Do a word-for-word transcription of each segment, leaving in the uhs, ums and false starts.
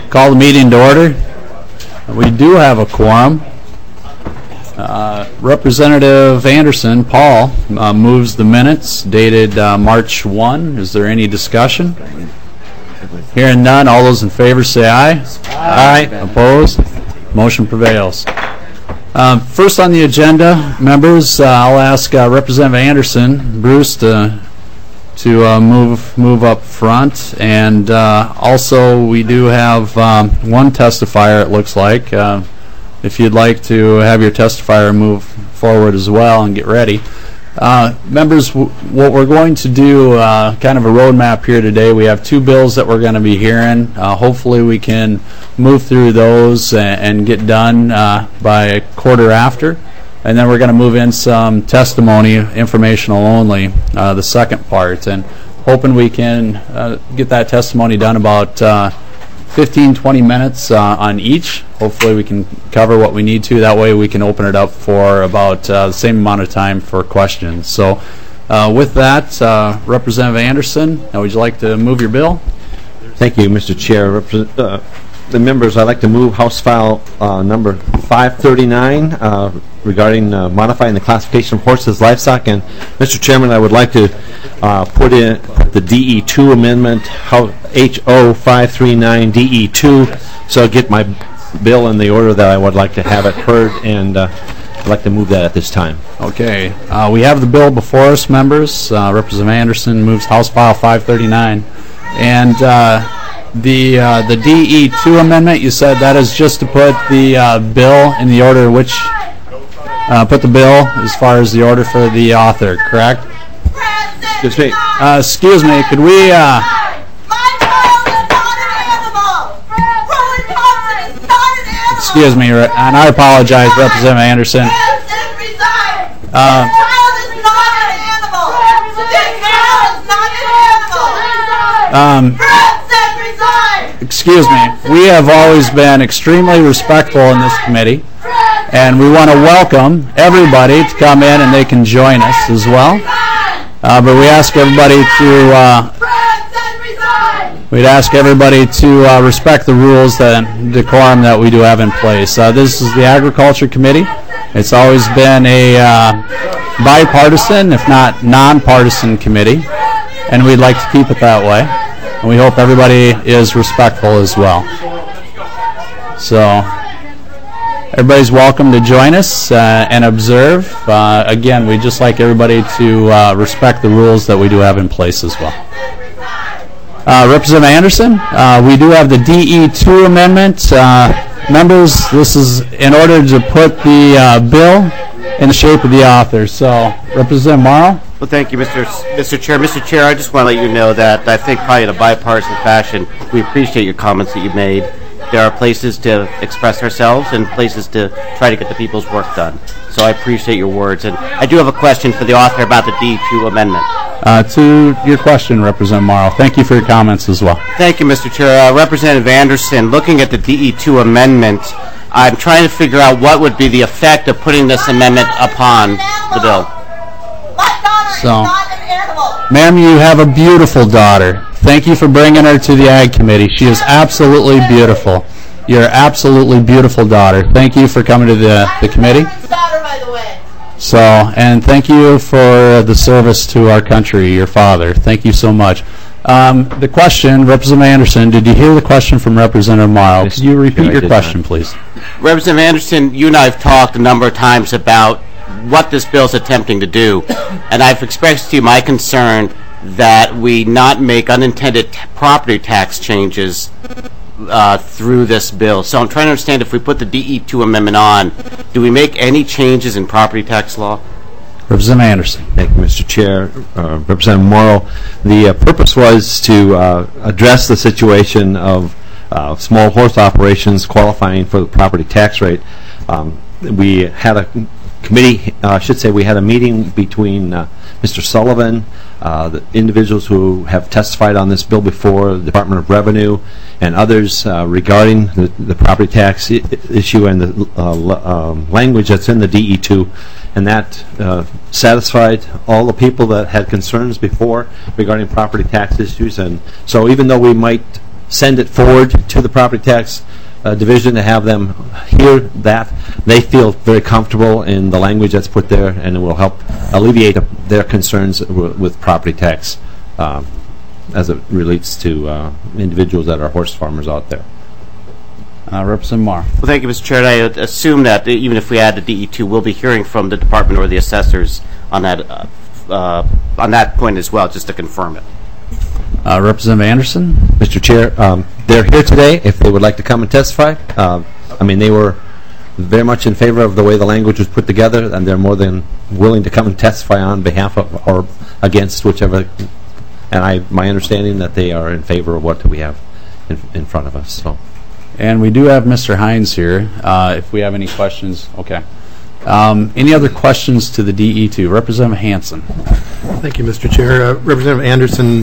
Call the meeting to order. We do have a quorum. Uh, Representative Anderson, Paul, uh, moves the minutes dated uh, March first. Is there any discussion? Hearing none, all those in favor say aye. Aye. Aye. Opposed? Motion prevails. Uh, first on the agenda, members, uh, I'll ask uh, Representative Anderson, Bruce, to to uh, move move up front, and uh, also we do have um, one testifier. It looks like. Uh, if you'd like to have your testifier move forward as well and get ready. Uh, members, w what we're going to do, uh, kind of a roadmap here today. We have two bills that we're going to be hearing. Uh, hopefully we can move through those and, and get done uh, by a quarter after. And then we're going to move in some testimony, informational only, uh, the second part. And hoping we can uh, get that testimony done about uh, fifteen, twenty minutes uh, on each. Hopefully we can cover what we need to. That way we can open it up for about uh, the same amount of time for questions. So uh, with that, uh, Representative Anderson, now would you like to move your bill? Thank you, Mister Chair. Repre uh, the members, I'd like to move House File uh, number five thirty-nine uh, regarding uh, modifying the classification of horses, livestock. And Mister Chairman, I would like to uh, put in the D E two amendment, H O five thirty-nine D E two, so I'll get my bill in the order that I would like to have it heard, and uh, I'd like to move that at this time. Okay. Uh, we have the bill before us, members. Uh, Representative Anderson moves House File five thirty-nine. And uh, the uh, the D E two amendment, you said that is just to put the uh, bill in the order which, uh, put the bill as far as the order for the author, correct? Excuse me. Uh, excuse me, could we... Uh, Excuse me, and I apologize, Representative Anderson. Uh, um, excuse me. We have always been extremely respectful in this committee, and we want to welcome everybody to come in, and they can join us as well. Uh, but we ask everybody to... Uh, We'd ask everybody to uh, respect the rules and decorum that we do have in place. Uh, this is the Agriculture Committee. It's always been a uh, bipartisan, if not nonpartisan committee, and we'd like to keep it that way. And we hope everybody is respectful as well. So everybody's welcome to join us uh, and observe. Uh, again, we'd just like everybody to uh, respect the rules that we do have in place as well. Uh, Representative Anderson, uh, we do have the D E two amendment. Uh, members, this is in order to put the uh, bill in the shape of the author. So, Representative Morrow. Well, thank you, Mister S Mister Chair. Mister Chair, I just want to let you know that I think probably in a bipartisan fashion, we appreciate your comments that you made. There are places to express ourselves and places to try to get the people's work done. So I appreciate your words. And I do have a question for the author about the D E two amendment. Uh, to your question, Representative Morrow. Thank you for your comments as well. Thank you, Mister Chair. Uh, Representative Anderson, looking at the D E two amendment, I'm trying to figure out what would be the effect of putting this amendment upon the bill. So, ma'am, you have a beautiful daughter. Thank you for bringing her to the Ag Committee. She is absolutely beautiful. You're an absolutely beautiful daughter. Thank you for coming to the, the committee. So, and thank you for the service to our country, your father. Thank you so much. Um, the question, Representative Anderson, did you hear the question from Representative Morrow? Could you repeat your question, please? Representative Anderson, you and I have talked a number of times about what this bill is attempting to do, and I've expressed to you my concern that we not make unintended t property tax changes uh, through this bill. So I'm trying to understand, if we put the D E two amendment on, do we make any changes in property tax law? Representative Anderson. Thank you, Mister Chair. Uh, Representative Morrow, the uh, purpose was to uh, address the situation of uh, small horse operations qualifying for the property tax rate. Um, we had a committee, uh, I should say we had a meeting between uh, Mister Sullivan, uh, the individuals who have testified on this bill before, the Department of Revenue, and others uh, regarding the, the property tax I issue and the uh, um, language that's in the D E two, and that uh, satisfied all the people that had concerns before regarding property tax issues. And so even though we might send it forward to the property tax uh, division to have them hear that. They feel very comfortable in the language that's put there, and it will help alleviate their concerns w- with property tax um, as it relates to uh, individuals that are horse farmers out there. Uh, Representative Marr. Well, thank you, Mister Chair. I assume that even if we add the D E two, we'll be hearing from the department or the assessors on that uh, uh, on that point as well, just to confirm it. Uh, Representative Anderson. Mister Chair, um, they're here today if they would like to come and testify. Uh, I mean, they were very much in favor of the way the language was put together, and they're more than willing to come and testify on behalf of or against whichever. And I, my understanding that they are in favor of what we have in, in front of us. So. And we do have Mister Hines here. Uh, if we have any questions, okay. Um, any other questions to the D E two? Representative Hansen. Thank you, Mister Chair. Uh, Representative Anderson,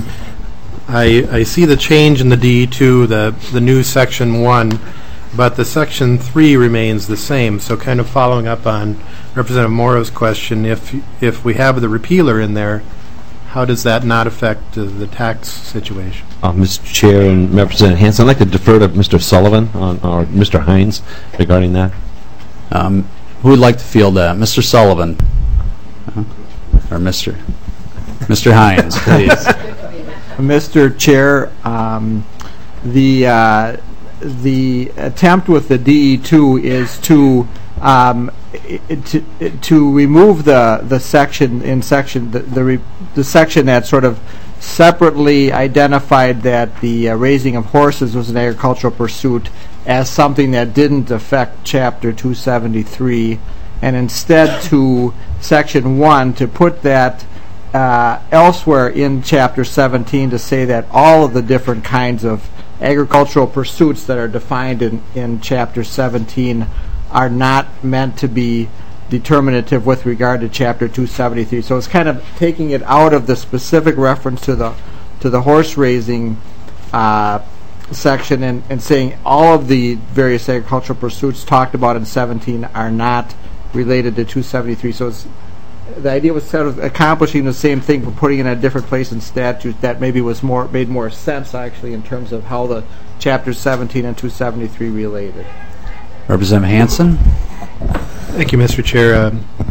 I, I see the change in the D E two, the, the new Section one, but the Section three remains the same. So kind of following up on Representative Morrow's question, if, if we have the repealer in there, how does that not affect uh, the tax situation? Uh, Mister Chair and Representative Hansen, I'd like to defer to Mister Sullivan on, or Mister Hines regarding that. Um, who would like to field that? Mister Sullivan. Uh, or Mister Mister Hines, please. Mister Chair, um, the uh, the attempt with the D E two is to um, to to remove the the section in section the the, re, the section that sort of separately identified that the uh, raising of horses was an agricultural pursuit as something that didn't affect Chapter two seventy-three, and instead to Section one to put that uh, elsewhere in Chapter seventeen to say that all of the different kinds of agricultural pursuits that are defined in, in Chapter seventeen are not meant to be determinative with regard to Chapter two seventy-three. So it's kind of taking it out of the specific reference to the to the horse raising uh, section and, and saying all of the various agricultural pursuits talked about in seventeen are not related to two seventy-three. So it's, the idea was sort of accomplishing the same thing but putting it in a different place in statute that maybe was more made more sense actually in terms of how the Chapter seventeen and two seventy-three related. Representative Hansen. Thank you, Mister Chair. Uh,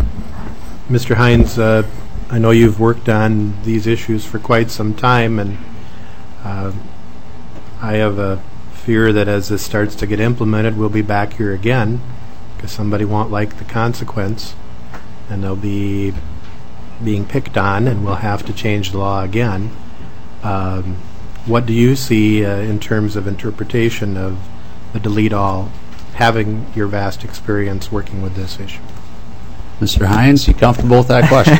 Mister Hines, uh, I know you've worked on these issues for quite some time, and uh, I have a fear that as this starts to get implemented, we'll be back here again because somebody won't like the consequence, and they'll be being picked on, and we'll have to change the law again. Um, what do you see uh, in terms of interpretation of the delete all, having your vast experience working with this issue? Mister Hines, you comfortable with that question?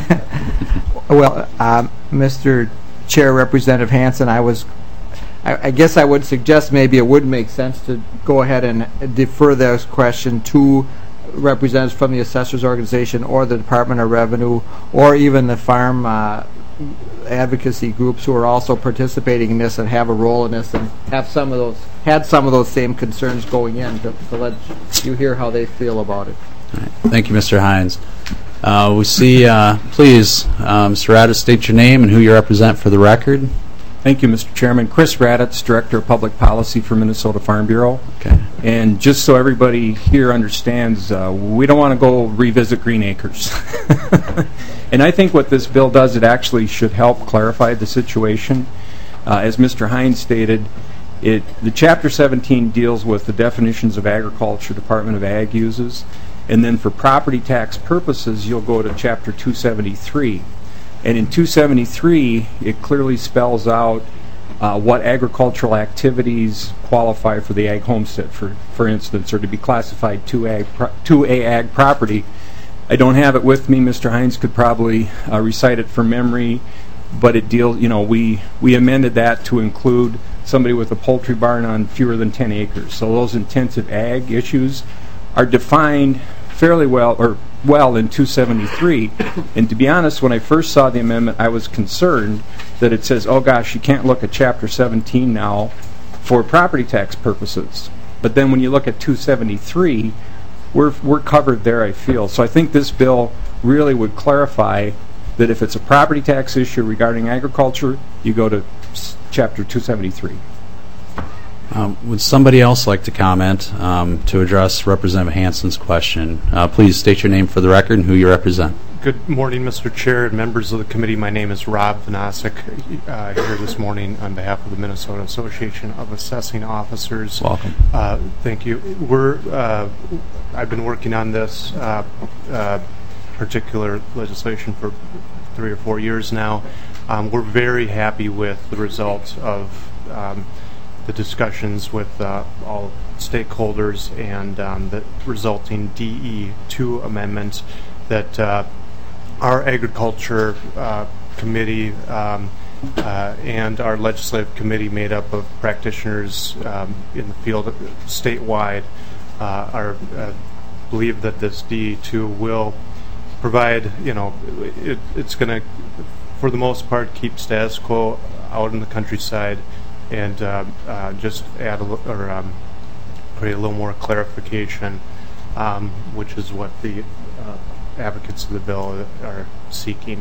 Well, um, Mister Chair, Representative Hansen, I was, I, I guess I would suggest maybe it would make sense to go ahead and defer this question to representatives from the Assessors Organization or the Department of Revenue or even the farm uh, advocacy groups who are also participating in this and have a role in this and have some of those had some of those same concerns going in to, to let you hear how they feel about it. All right. Thank you, Mister Hines. Uh, we see, uh, please, uh, Mister Raddatz, state your name and who you represent for the record. Thank you, Mister Chairman. Chris Raddatz, Director of Public Policy for Minnesota Farm Bureau. Okay. And just so everybody here understands, uh, we don't want to go revisit Green Acres. And I think what this bill does, it actually should help clarify the situation. Uh, as Mister Hines stated, it the Chapter seventeen deals with the definitions of agriculture Department of Ag uses, and then for property tax purposes, you'll go to Chapter two seventy-three. And in two seventy-three, it clearly spells out uh, what agricultural activities qualify for the ag homestead, for for instance, or to be classified two ag pro- two A ag property. I don't have it with me. Mister Hines could probably uh, recite it from memory, but it deals, you know, we, we amended that to include somebody with a poultry barn on fewer than ten acres. So those intensive ag issues are defined fairly well, or well in two seventy-three. And to be honest, when I first saw the amendment, I was concerned that it says, oh gosh, you can't look at Chapter seventeen now for property tax purposes. But then when you look at two seventy-three, we're we're covered there, I feel. So I think this bill really would clarify that if it's a property tax issue regarding agriculture, you go to s- Chapter two seventy-three. Um, Would somebody else like to comment um, to address Representative Hansen's question? Uh, Please state your name for the record and who you represent. Good morning, Mister Chair and members of the committee. My name is Rob Vanasek, uh, here this morning on behalf of the Minnesota Association of Assessing Officers. Welcome. Uh, thank you. We're, uh, I've been working on this uh, uh, particular legislation for three or four years now. Um, we're very happy with the results of um, the discussions with uh, all stakeholders and um, the resulting D E two amendment that uh, our agriculture uh, committee um, uh, and our legislative committee, made up of practitioners um, in the field statewide, uh, are uh, believe that this D E two will provide, you know, it, it's going to, for the most part, keep status quo out in the countryside, and uh, uh, just add a, li- or um, put a little more clarification, um, which is what the uh, advocates of the bill are seeking.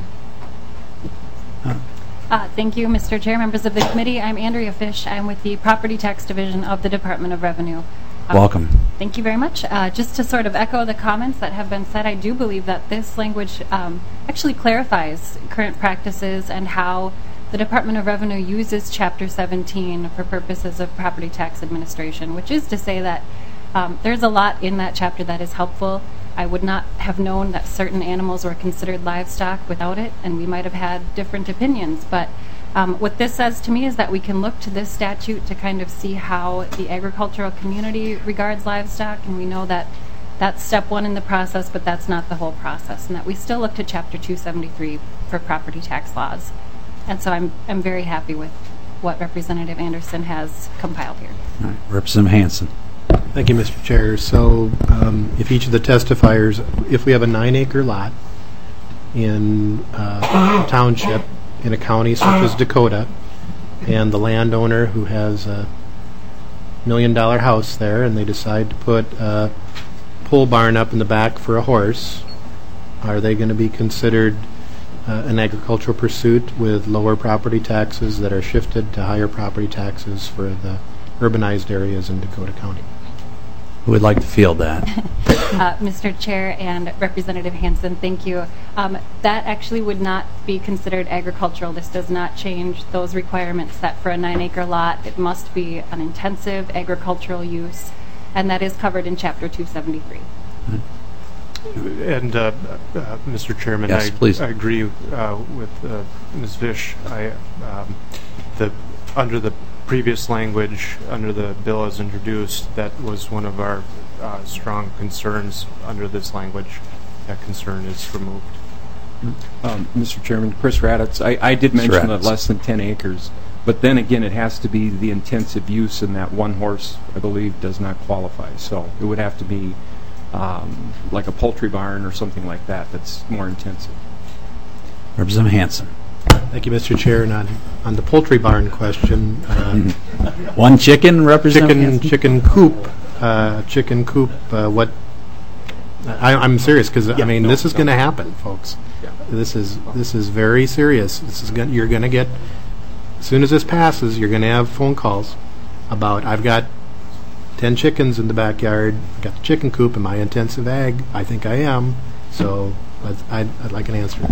Uh, thank you, Mister Chair, members of the committee. I'm Andrea Fish. I'm with the Property Tax Division of the Department of Revenue. Um, Welcome. Thank you very much. Uh, just to sort of echo the comments that have been said, I do believe that this language um, actually clarifies current practices and how the Department of Revenue uses Chapter seventeen for purposes of property tax administration, which is to say that um, there's a lot in that chapter that is helpful. I would not have known that certain animals were considered livestock without it, and we might have had different opinions. But um, what this says to me is that we can look to this statute to kind of see how the agricultural community regards livestock, and we know that that's step one in the process, but that's not the whole process, and that we still look to Chapter two seventy-three for property tax laws. And so I'm I'm very happy with what Representative Anderson has compiled here. All right. Representative Hansen. Thank you, Mister Chair. So um, if each of the testifiers, if we have a nine-acre lot in uh, a township in a county such as Dakota, and the landowner who has a million-dollar house there, and they decide to put a pole barn up in the back for a horse, are they going to be considered uh, an agricultural pursuit with lower property taxes that are shifted to higher property taxes for the urbanized areas in Dakota County? Who would like to field that? Uh, Mister Chair and Representative Hansen, thank you. Um, that actually would not be considered agricultural. This does not change those requirements that for a nine-acre lot it must be an intensive agricultural use, and that is covered in Chapter two seventy-three. And uh, uh, Mister Chairman, Yes, I, please. I agree uh, with uh, Miz Fish. I, um, the under the previous language, under the bill as introduced, that was one of our uh, strong concerns. Under this language, that concern is removed. Um, Mister Chairman, Chris Raditz, I, I did Mister mention that Raditz. less than ten acres, but then again, it has to be the intensive use, and that one horse, I believe, does not qualify. So it would have to be um, like a poultry barn or something like that that's more intensive. Representative Hansen. Thank you, Mister Chair. And on, on the poultry barn question, uh, One chicken, Representative chicken Hansen? chicken coop, uh, chicken coop. Uh, what? I, I'm serious because I mean this is going to happen, folks. This is this is very serious. This is gonna, you're going to get as soon as this passes, you're going to have phone calls about I've got ten chickens in the backyard. I've got the chicken coop. Am I intensive ag? I think I am. So I'd, I'd, I'd like an answer.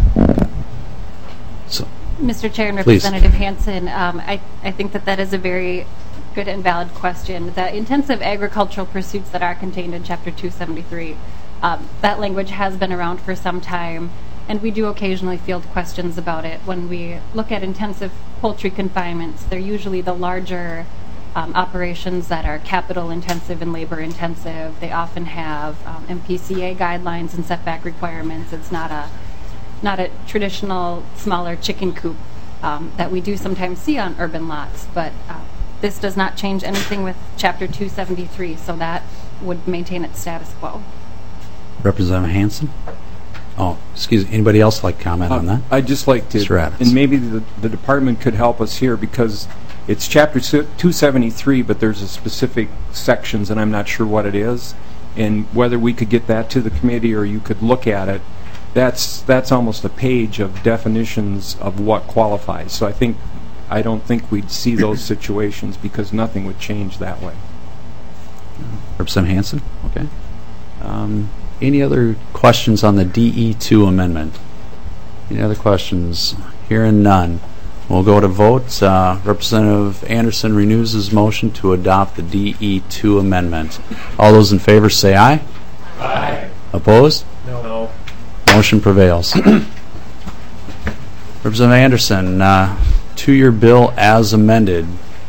So, Mister Chair and Please. Representative Hansen, um, I, I think that that is a very good and valid question. The intensive agricultural pursuits that are contained in Chapter two seventy-three, um, that language has been around for some time, and we do occasionally field questions about it. When we look at intensive poultry confinements, they're usually the larger um, operations that are capital intensive and labor intensive. They often have um, M P C A guidelines and setback requirements. It's not a not a traditional smaller chicken coop um, that we do sometimes see on urban lots, but uh, this does not change anything with Chapter two seventy-three, so that would maintain its status quo. Representative Hansen? Oh, excuse me. Anybody else like to comment on that? Uh, I'd just like to, Mister Raditz. and maybe the, the department could help us here, because it's Chapter two seventy-three, but there's a specific sections, and I'm not sure what it is, and whether we could get that to the committee or you could look at it. That's that's almost a page of definitions of what qualifies. So I think I don't think we'd see those situations because nothing would change that way. Representative Hansen? Okay. Um, any other questions on the D E two amendment? Any other questions? Hearing none. We'll go to vote. Uh, Representative Anderson renews his motion to adopt the D E two amendment. All those in favor say aye. Aye. Opposed? No. Motion prevails. Representative Anderson, uh, two-year bill as amended.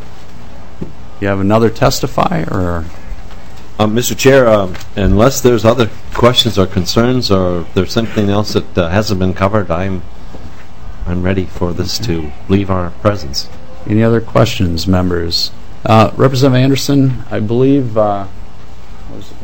You have another testify, or? Uh, Mister Chair, um, unless there's other questions or concerns, or if there's something else that uh, hasn't been covered, I'm I'm ready for this to leave our presence. Any other questions, members? Uh, Representative Anderson, I believe. Uh, what is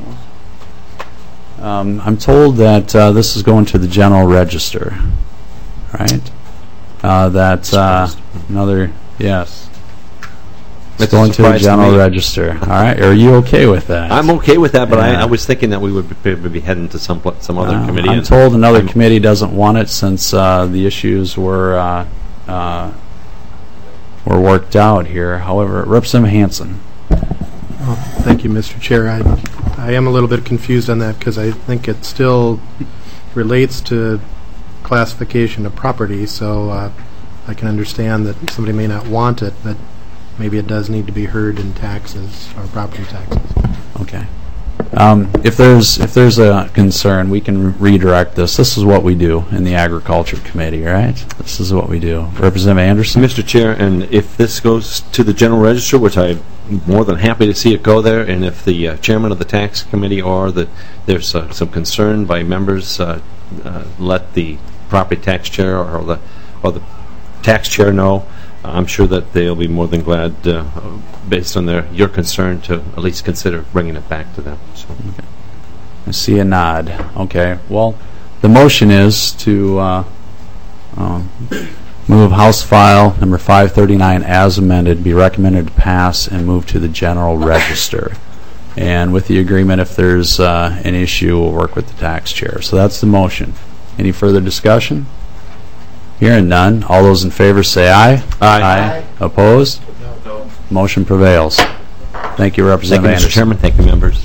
it? Um, I'm told that uh, this is going to the General Register, right? Uh, that uh, another yes. It's going to the General Register. All right. Are you okay with that? I'm okay with that, but Yeah. I, I was thinking that we would be, be heading to some pla- some other Uh, committee. I'm and told another I'm- committee doesn't want it since uh, the issues were uh, uh, were worked out here. However, Representative Hansen. Well, thank you, Mister Chair. I, I am a little bit confused on that because I think it still relates to classification of property, so uh, I can understand that somebody may not want it, but maybe it does need to be heard in taxes or property taxes. Okay. Um, if there's if there's a concern, we can re- redirect this. This is what we do in the Agriculture Committee, right? This is what we do. Representative Anderson. Mister Chair, and if this goes to the General Register, which I'm more than happy to see it go there, and if the uh, chairman of the Tax Committee or that there's uh, some concern by members, uh, uh, let the property tax chair or the or the tax chair know. I'm sure that they'll be more than glad, uh, based on their your concern, to at least consider bringing it back to them. So. Okay. I see a nod. Okay. Well, the motion is to uh, um, move House File number five thirty-nine as amended, be recommended to pass, and move to the General Register. And with the agreement, if there's uh, an issue, we'll work with the tax chair. So that's the motion. Any further discussion? Hearing none. All those in favor say aye. Aye. Aye. Opposed? No. Motion prevails. Thank you, Thank Representative you, Mister Anderson. Chairman. Thank you, members.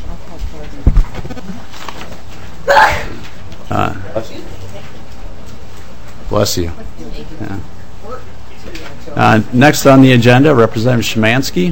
Bless you. Yeah. Uh, next on the agenda, Representative Szymanski.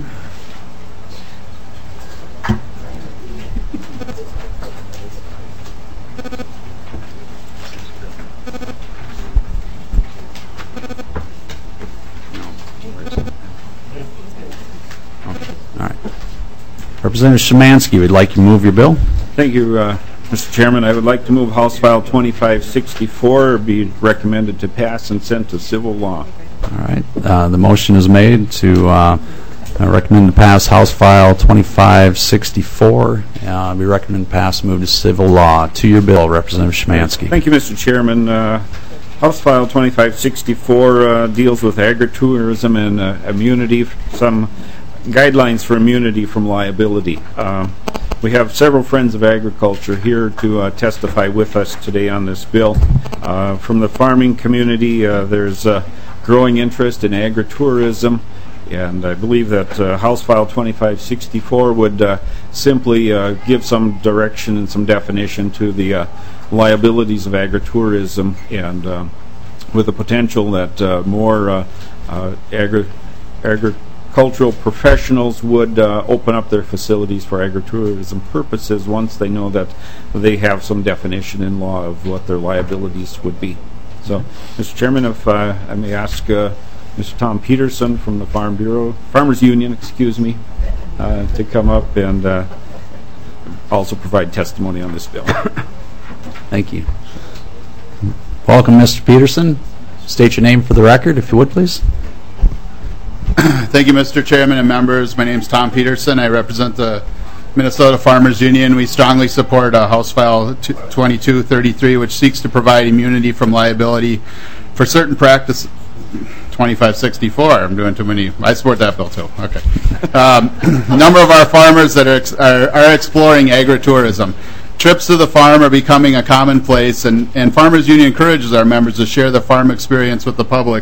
All right. Representative Szymanski, would like you to move your bill? Thank you, uh, Mister Chairman. I would like to move House File twenty-five sixty-four be recommended to pass and sent to civil law. All right. Uh, the motion is made to uh, uh, recommend to pass House File twenty-five sixty-four. Uh, be recommended to pass and move to civil law. To your bill, Representative Szymanski. Thank you, Mister Chairman. Uh, House File twenty-five sixty-four uh, deals with agritourism and uh, immunity, some guidelines for immunity from liability. Uh, we have several friends of agriculture here to uh, testify with us today on this bill. Uh, from the farming community, uh, there's uh, growing interest in agritourism, and I believe that uh, House File twenty-five sixty-four would uh, simply uh, give some direction and some definition to the uh, liabilities of agritourism, and uh, with the potential that uh, more uh, uh, agri agricultural professionals would uh, open up their facilities for agritourism purposes once they know that they have some definition in law of what their liabilities would be. So, Mister Chairman, if uh, I may ask uh, Mister Tom Peterson from the Farm Bureau, Farmers Union, excuse me, uh, to come up and uh, also provide testimony on this bill. Thank you. Welcome, Mister Peterson. State your name for the record, if you would, please. Thank you, Mister Chairman and members. My name is Tom Peterson. I represent the Minnesota Farmers Union. We strongly support uh, House File twenty-two thirty-three, which seeks to provide immunity from liability for certain practice. twenty-five sixty-four. I'm doing too many. I support that bill too. Okay. Um, a number of our farmers that are, ex are, are exploring agritourism. Trips to the farm are becoming a commonplace, and, and Farmers Union encourages our members to share the farm experience with the public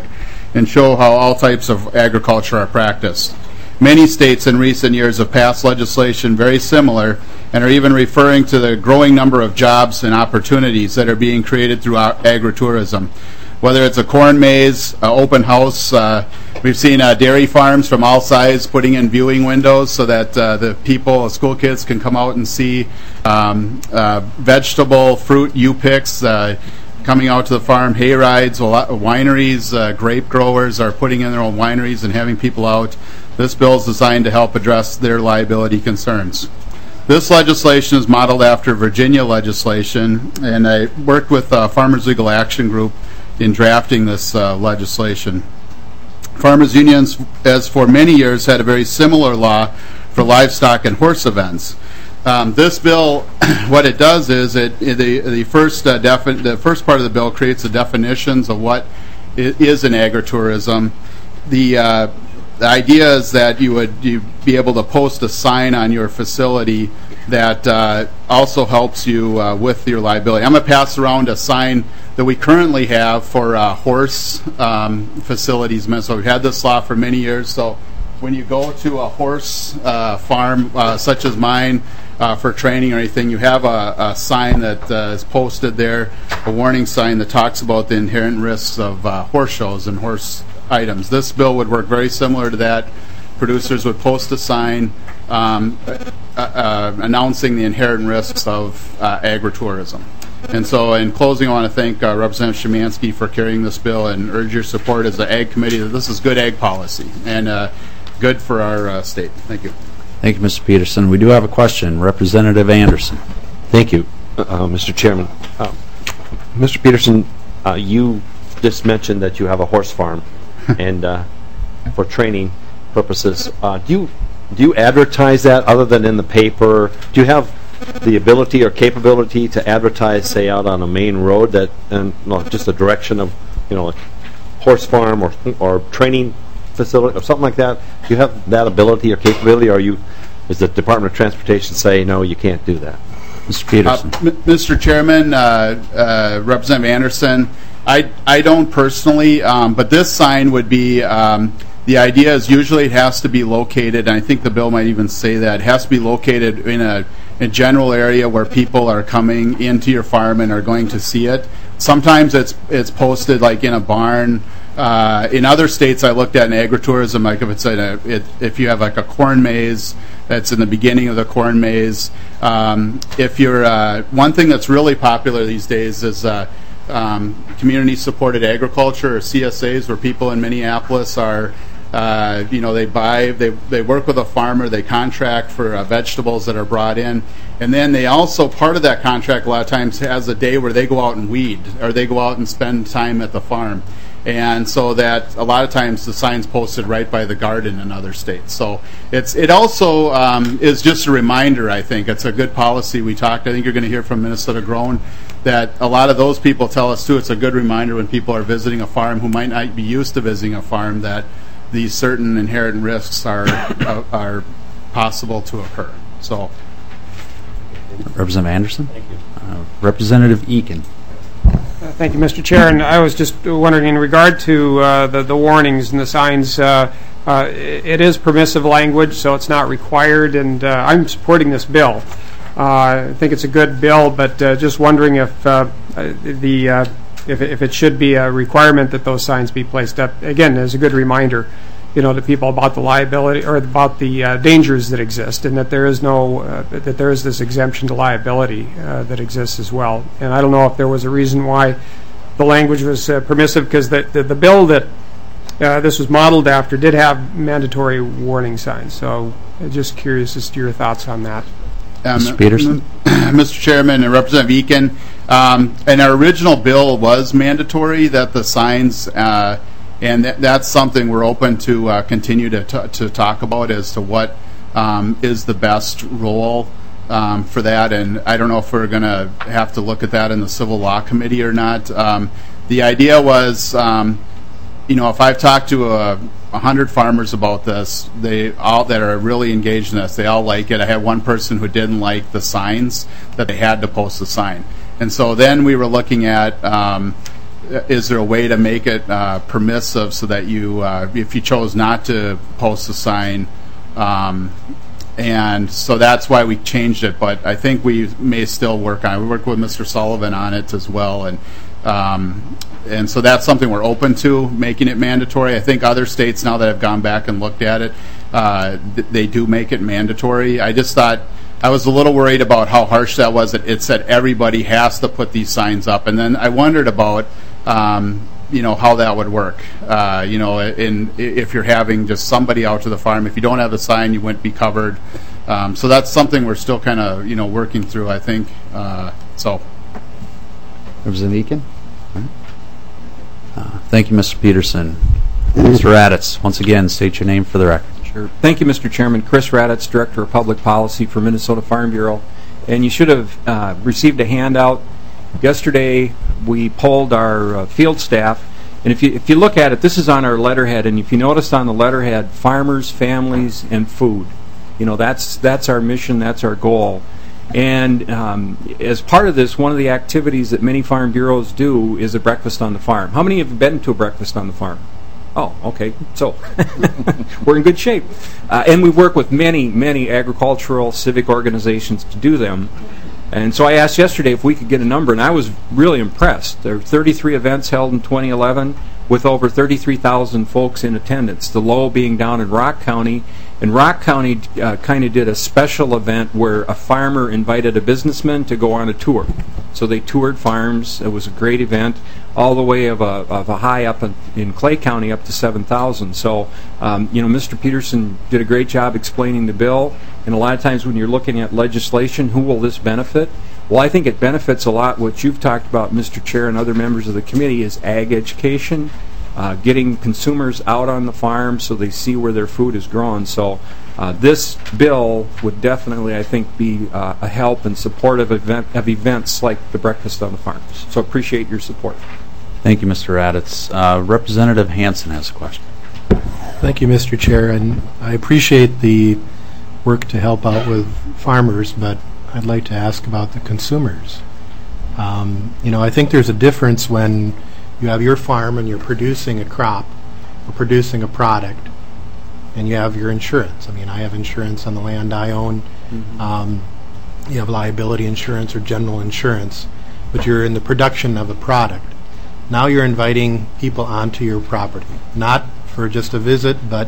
and show how all types of agriculture are practiced. Many states in recent years have passed legislation very similar and are even referring to the growing number of jobs and opportunities that are being created through agritourism. Whether it's a corn maze, uh, open house, uh, we've seen uh, dairy farms from all sides putting in viewing windows so that uh, the people, school kids, can come out and see um, uh, vegetable, fruit, U-picks uh, coming out to the farm, hay rides, a lot of wineries, uh, grape growers are putting in their own wineries and having people out. This bill is designed to help address their liability concerns. This legislation is modeled after Virginia legislation, and I worked with uh, Farmers Legal Action Group in drafting this uh, legislation. Farmers unions, as for many years, had a very similar law for livestock and horse events. Um, this bill, what it does is it, it the the first uh, defi- the first part of the bill creates the definitions of what i- is an agritourism. The uh, the idea is that you would you be able to post a sign on your facility that uh, also helps you uh, with your liability. I'm going to pass around a sign that we currently have for uh, horse um, facilities. So we've had this law for many years. So when you go to a horse uh, farm uh, such as mine uh, for training or anything, you have a, a sign that uh, is posted there, a warning sign that talks about the inherent risks of uh, horse shows and horse items. This bill would work very similar to that. Producers would post a sign um, uh, uh, announcing the inherent risks of uh, agritourism. And so in closing, I want to thank uh, Representative Szymanski for carrying this bill and urge your support as the Ag Committee that this is good ag policy and uh, good for our uh, state. Thank you. Thank you, Mister Peterson. We do have a question. Representative Anderson. Thank you, uh, Mister Chairman. Uh, Mister Peterson, uh, you just mentioned that you have a horse farm, and uh, for training purposes, uh, do you do you advertise that other than in the paper? Do you have the ability or capability to advertise, say, out on a main road that, and no, just a direction of, you know, a horse farm or or training facility or something like that? Do you have that ability or capability, or are you, does the Department of Transportation say no, you can't do that? Mister Peterson. Uh, M- Mister Chairman, uh, uh, Representative Anderson, I I don't personally, um, but this sign would be. Um, The idea is usually it has to be located, and I think the bill might even say that, it has to be located in a, a general area where people are coming into your farm and are going to see it. Sometimes it's it's posted like in a barn. Uh, in other states I looked at in agritourism, like if it's in a, it, if you have like a corn maze that's in the beginning of the corn maze. Um, if you're, uh, one thing that's really popular these days is uh, um, community-supported agriculture, or C S As, where people in Minneapolis are Uh, you know, they buy, they they work with a farmer, they contract for uh, vegetables that are brought in, and then they also, part of that contract a lot of times has a day where they go out and weed, or they go out and spend time at the farm. And so that a lot of times the sign's posted right by the garden in other states. So it's it also um, is just a reminder, I think. It's a good policy. We talked, I think you're going to hear from Minnesota Grown, that a lot of those people tell us too, it's a good reminder when people are visiting a farm who might not be used to visiting a farm, that these certain inherent risks are uh, are possible to occur. So, Representative Anderson. Thank you. Uh, Representative Eakin. Uh, thank you, Mister Chair. And I was just wondering, in regard to uh, the the warnings and the signs, uh, uh, it is permissive language, so it's not required. And uh, I'm supporting this bill. Uh, I think it's a good bill, but uh, just wondering if uh, the uh, If it, if it should be a requirement that those signs be placed up, again, as a good reminder, you know, to people about the liability or about the uh, dangers that exist, and that there is no uh, that there is this exemption to liability uh, that exists as well. And I don't know if there was a reason why the language was uh, permissive, because the, the the bill that uh, this was modeled after did have mandatory warning signs. So, I'm just curious as to your thoughts on that. Um, Mister Peterson. Mister Chairman and Representative Eakin, um, and our original bill was mandatory that the signs, uh, and th- that's something we're open to uh, continue to t- to talk about as to what um, is the best role um, for that. And I don't know if we're going to have to look at that in the Civil Law Committee or not. Um, the idea was, um, you know, if I've talked to a A hundred farmers about this, they all that are really engaged in this, they all like it. I had one person who didn't like the signs, that they had to post the sign. And so then we were looking at um, is there a way to make it uh, permissive so that you, uh, if you chose not to post a sign, um, and so that's why we changed it. But I think we may still work on it. We work with Mister Sullivan on it as well, and um, and so that's something we're open to, making it mandatory. I think other states now that have gone back and looked at it, uh, th- they do make it mandatory. I just thought I was a little worried about how harsh that was. It, it said everybody has to put these signs up, and then I wondered about um, you know how that would work. Uh, you know, in if you're having just somebody out to the farm, if you don't have a sign, you wouldn't be covered. Um, so that's something we're still kind of you know working through. I think uh, so. Representative Eakin? Uh, thank you, Mister Peterson. Mister Raditz, once again, state your name for the record. Sure. Thank you, Mister Chairman. Chris Raditz, Director of Public Policy for Minnesota Farm Bureau. And you should have uh, received a handout. Yesterday, we polled our uh, field staff. And if you, if you look at it, this is on our letterhead. And if you notice on the letterhead, farmers, families, and food. You know, that's, that's our mission, that's our goal. And um, as part of this, one of the activities that many farm bureaus do is a breakfast on the farm. How many have been to a breakfast on the farm? Oh, okay. So we're in good shape. Uh, and we work with many, many agricultural civic organizations to do them. And so I asked yesterday if we could get a number, and I was really impressed. There are thirty-three events held in twenty eleven with over thirty-three thousand folks in attendance, the low being down in Rock County. And Rock County uh, kind of did a special event where a farmer invited a businessman to go on a tour. So they toured farms. It was a great event, all the way of a, of a high up in, in Clay County up to seven thousand. So, um, you know, Mister Peterson did a great job explaining the bill. And a lot of times when you're looking at legislation, who will this benefit? Well, I think it benefits a lot what you've talked about, Mister Chair, and other members of the committee, is ag education. Uh, getting consumers out on the farm so they see where their food is grown. So uh, this bill would definitely, I think, be uh, a help and supportive event, of events like the Breakfast on the Farms. So appreciate your support. Thank you, Mister Raditz. Uh, Representative Hansen has a question. Thank you, Mister Chair, and I appreciate the work to help out with farmers, but I'd like to ask about the consumers. Um, you know, I think there's a difference when you have your farm and you're producing a crop or producing a product, and you have your insurance. I mean, I have insurance on the land I own. Mm-hmm. Um, you have liability insurance or general insurance, but you're in the production of a product. Now you're inviting people onto your property, not for just a visit, but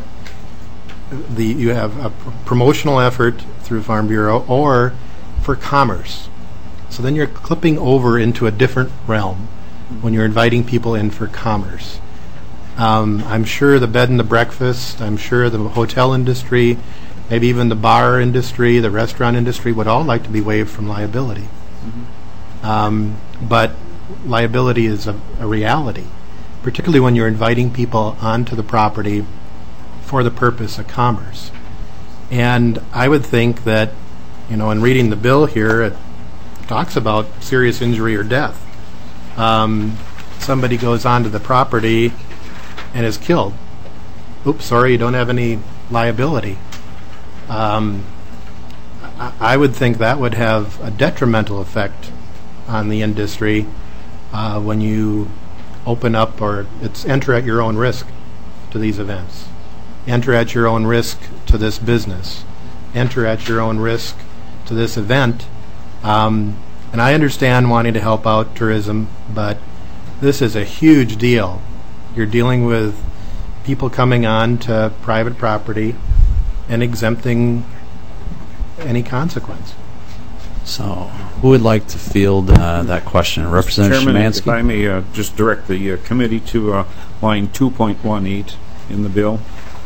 the you have a pr- promotional effort through Farm Bureau or for commerce. So then you're clipping over into a different realm when you're inviting people in for commerce. Um, I'm sure the bed and the breakfast, I'm sure the hotel industry, maybe even the bar industry, the restaurant industry would all like to be waived from liability. Mm-hmm. Um, but liability is a, a reality, particularly when you're inviting people onto the property for the purpose of commerce. And I would think that, you know, in reading the bill here, it talks about serious injury or death. Um, somebody goes onto the property and is killed. Oops, sorry, you don't have any liability. Um, I, I would think that would have a detrimental effect on the industry uh, when you open up, or it's enter at your own risk to these events. Enter at your own risk to this business. Enter at your own risk to this event. Um, and I understand wanting to help out tourism, but this is a huge deal. You're dealing with people coming on to private property and exempting any consequence. So, who would like to field uh, that question? Representative Chairman, Szymanski? if I may uh, just direct the uh, committee to uh, line two point one eight in the bill.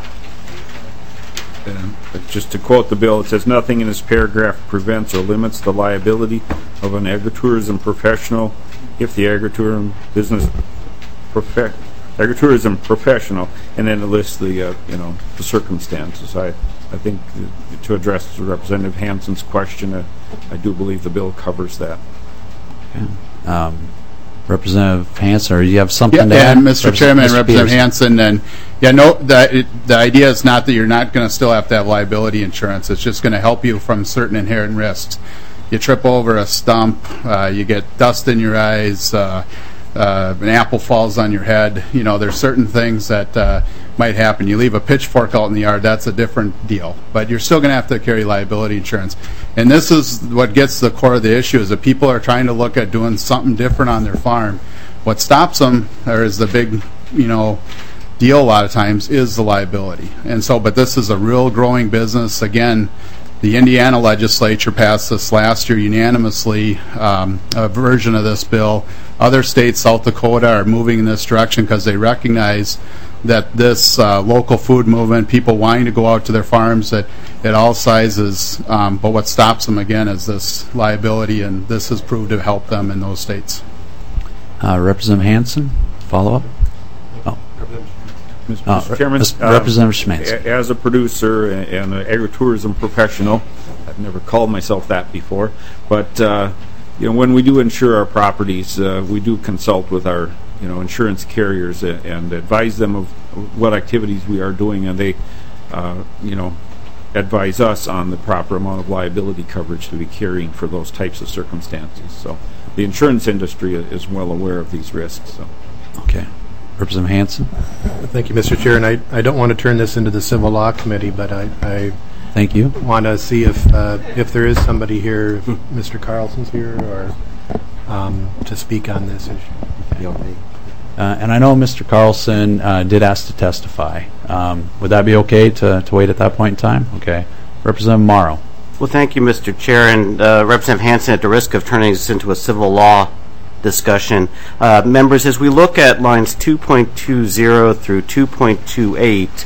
Uh, just to quote the bill, it says, "Nothing in this paragraph prevents or limits the liability of an agritourism professional if the agritourism business profe- agritourism professional," and then it lists the uh, you know the circumstances. I I think uh, to address Representative Hansen's question, uh, I do believe the bill covers that. Okay. Um, Representative Hansen, or you have something yeah, to add? and Mister Chairman, Mister Representative Peterson. Hansen, and yeah, no, the the idea is not that you're not going to still have to have liability insurance. It's just going to help you from certain inherent risks. You trip over a stump, uh, you get dust in your eyes, uh, uh, an apple falls on your head. You know, there's certain things that uh, might happen. You leave a pitchfork out in the yard, that's a different deal. But you're still going to have to carry liability insurance. And this is what gets to the core of the issue, is that people are trying to look at doing something different on their farm. What stops them, or is the big, you know, deal a lot of times, is the liability. And so, but this is a real growing business. Again, the Indiana legislature passed this last year unanimously, um, a version of this bill. Other states, South Dakota, are moving in this direction because they recognize that this uh, local food movement, people wanting to go out to their farms at, at all sizes, um, but what stops them, again, is this liability, and this has proved to help them in those states. Uh, Representative Hanson, follow up? Oh. Mister Uh, Chairman, Mister uh, Representative Szymanski. a- as a producer and an agritourism professional, I've never called myself that before, but uh, you know, when we do insure our properties, uh, we do consult with our you know insurance carriers and, and advise them of what activities we are doing, and they uh, you know advise us on the proper amount of liability coverage to be carrying for those types of circumstances. So the insurance industry is well aware of these risks. So. Okay. Representative Hanson. Thank you, Mister Chair. And I, I don't want to turn this into the Civil Law Committee, but I, I Thank you. want to see if uh, if there is somebody here, if Mister Carlson's here, or um, to speak on this issue. Uh, and I know Mister Carlson uh, did ask to testify. Um, would that be okay to, to wait at that point in time? Okay. Representative Morrow. Well, thank you, Mister Chair, and uh, Representative Hanson, at the risk of turning this into a civil law discussion. Uh, members, as we look at lines two point two zero through two point two eight,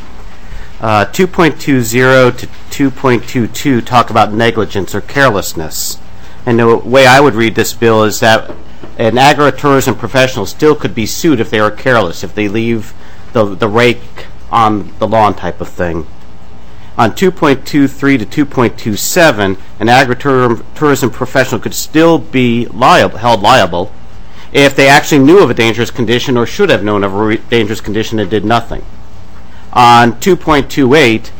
uh, two point two zero to two point two two talk about negligence or carelessness. And the way I would read this bill is that an agritourism professional still could be sued if they are careless, if they leave the, the rake on the lawn type of thing. On two point two three to two point two seven, an agritourism professional could still be liable, held liable if they actually knew of a dangerous condition or should have known of a re- dangerous condition and did nothing. On two point two eight,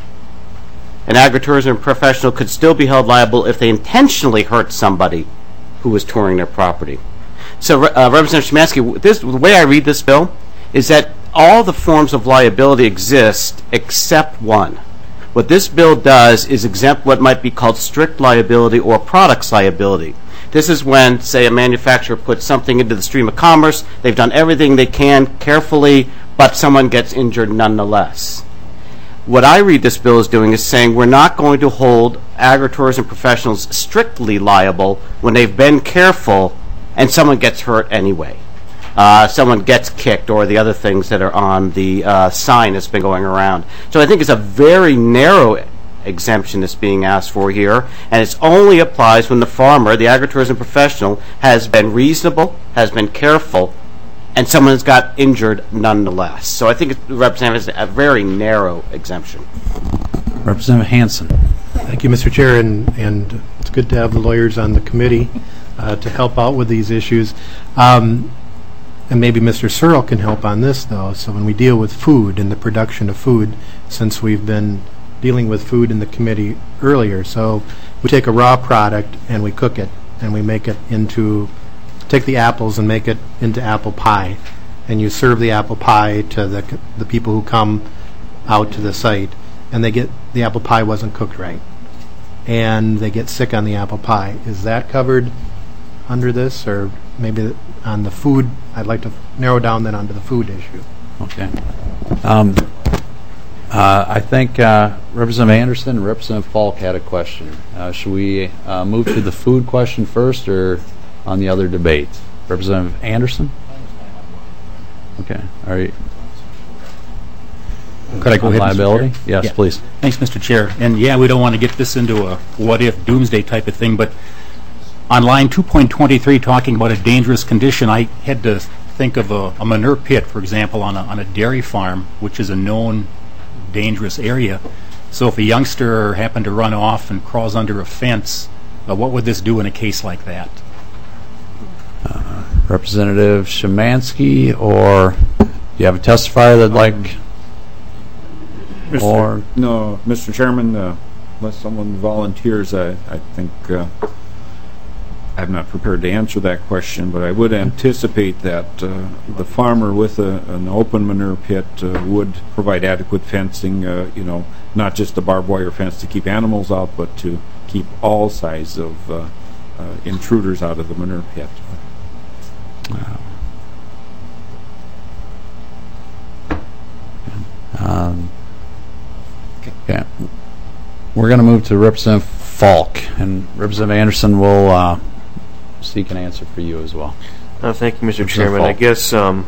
an agritourism professional could still be held liable if they intentionally hurt somebody who was touring their property. So, uh, Representative Szymanski, this, the way I read this bill is that all the forms of liability exist except one. What this bill does is exempt what might be called strict liability or products liability. This is when, say, a manufacturer puts something into the stream of commerce, they've done everything they can carefully, but someone gets injured nonetheless. What I read this bill as doing is saying we're not going to hold agritourism professionals strictly liable when they've been careful and someone gets hurt anyway. Uh, someone gets kicked, or the other things that are on the uh, sign that's been going around. So I think it's a very narrow exemption that's being asked for here, and it only applies when the farmer, the agritourism professional, has been reasonable, has been careful, and someone has got injured nonetheless. So I think it represents a very narrow exemption. Representative Hanson. Thank you, Mister Chair, and, and it's good to have the lawyers on the committee uh, to help out with these issues. Um, and maybe Mister Searle can help on this, though. So when we deal with food and the production of food, since we've been dealing with food in the committee earlier, so we take a raw product and we cook it, and we make it into, take the apples and make it into apple pie, and you serve the apple pie to the the people who come out to the site, and they get, the apple pie wasn't cooked right, and they get sick on the apple pie. Is that covered under this, or maybe on the food? I'd like to narrow down then onto the food issue. Okay. Um, uh, I think uh, Representative Anderson and Representative Falk had a question. Uh, should we uh, move to the food question first, or on the other debate? Representative Anderson? Okay. All right. Could I go On ahead, liability? Mister Chair? Yes, Yeah. please. Thanks, Mister Chair. And yeah, we don't want to get this into a what-if doomsday type of thing, but on line two point two three, talking about a dangerous condition, I had to think of a, a manure pit, for example, on a, on a dairy farm, which is a known dangerous area. So if a youngster happened to run off and crawls under a fence, uh, what would this do in a case like that? Uh, Representative Szymanski, or do you have a testifier that'd like? Mister Or no, Mister Chairman, uh, unless someone volunteers, I, I think uh, I'm not prepared to answer that question, but I would anticipate that uh, the farmer with a, an open manure pit uh, would provide adequate fencing, uh, you know, not just a barbed wire fence to keep animals out, but to keep all sides of uh, uh, intruders out of the manure pit. Um, okay. We're going to move to Representative Falk, and Representative Anderson will uh, seek an answer for you as well. Uh, thank you, Mister Chairman. Falk. I guess um,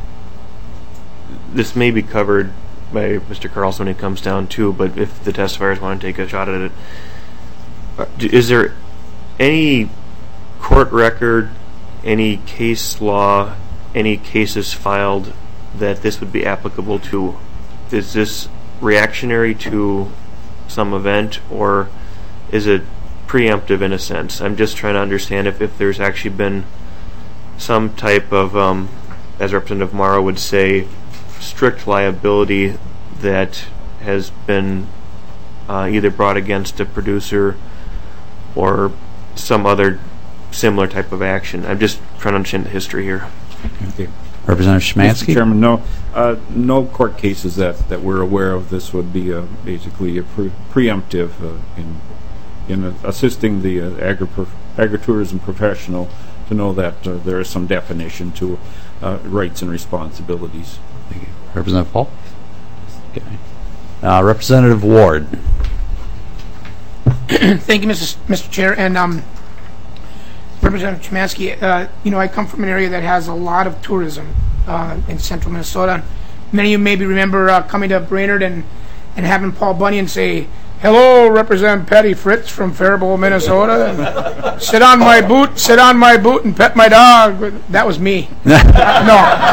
this may be covered by Mister Carlson when it comes down to, but if the testifiers want to take a shot at it, uh, is there any court record, any case law, any cases filed that this would be applicable to? Is this reactionary to some event, or is it preemptive in a sense? I'm just trying to understand if, if there's actually been some type of, um, as Representative Morrow would say, strict liability that has been uh, either brought against a producer or some other similar type of action. I'm just trying to understand the history here. Okay. Representative Szymanski? Mister Chairman, no, uh, no court cases that, that we're aware of. This would be uh, basically a pre preemptive uh, in in uh, assisting the uh, agri agritourism professional to know that uh, there is some definition to uh, rights and responsibilities. Thank you. Representative Paul? Okay. Uh, Representative Ward. Thank you, Mister Chair. And um, Representative Szymanski, uh, you know, I come from an area that has a lot of tourism uh, in central Minnesota. Many of you maybe remember uh, coming to Brainerd and, and having Paul Bunyan say, "Hello, Representative Patty Fritz from Faribault, Minnesota. And sit on my boot, sit on my boot and pet my dog." That was me. uh,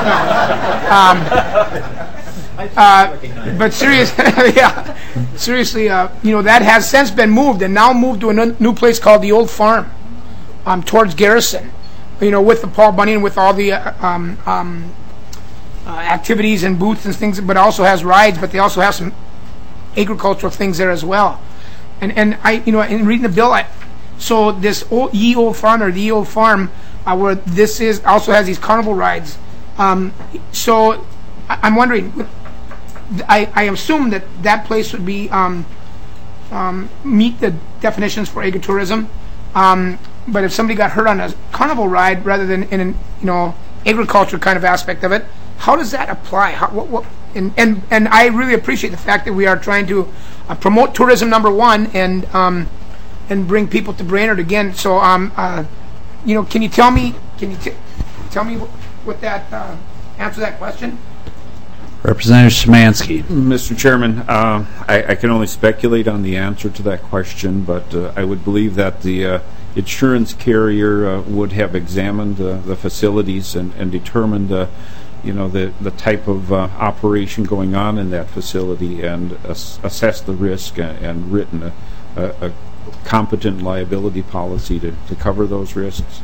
no. Um, uh, but serious, yeah, seriously, uh, you know, that has since been moved and now moved to a new place called the Old Farm. Um, towards Garrison, you know, with the Paul Bunyan, with all the uh, um, um, uh, activities and booths and things, but also has rides, but they also have some agricultural things there as well. And and I, you know, in reading the bill, I, so this old, Ye Old Farm or the Ye Old Farm, uh, where this is also has these carnival rides. Um, so I, I'm wondering, I, I assume that that place would be um, um, meet the definitions for agritourism. Um, But if somebody got hurt on a carnival ride rather than in an, you know, agriculture kind of aspect of it, how does that apply? How, what, what, and, and and I really appreciate the fact that we are trying to uh, promote tourism, number one, and um, and bring people to Brainerd again. So um, uh, you know, can you tell me? Can you t tell me what, what that uh, answer that question? Representative Szymanski. Mister Chairman, uh, I, I can only speculate on the answer to that question, but uh, I would believe that the uh, insurance carrier uh, would have examined uh, the facilities and, and determined, uh, you know, the the type of uh, operation going on in that facility, and ass assessed the risk and, and written a, a, a competent liability policy to, to cover those risks.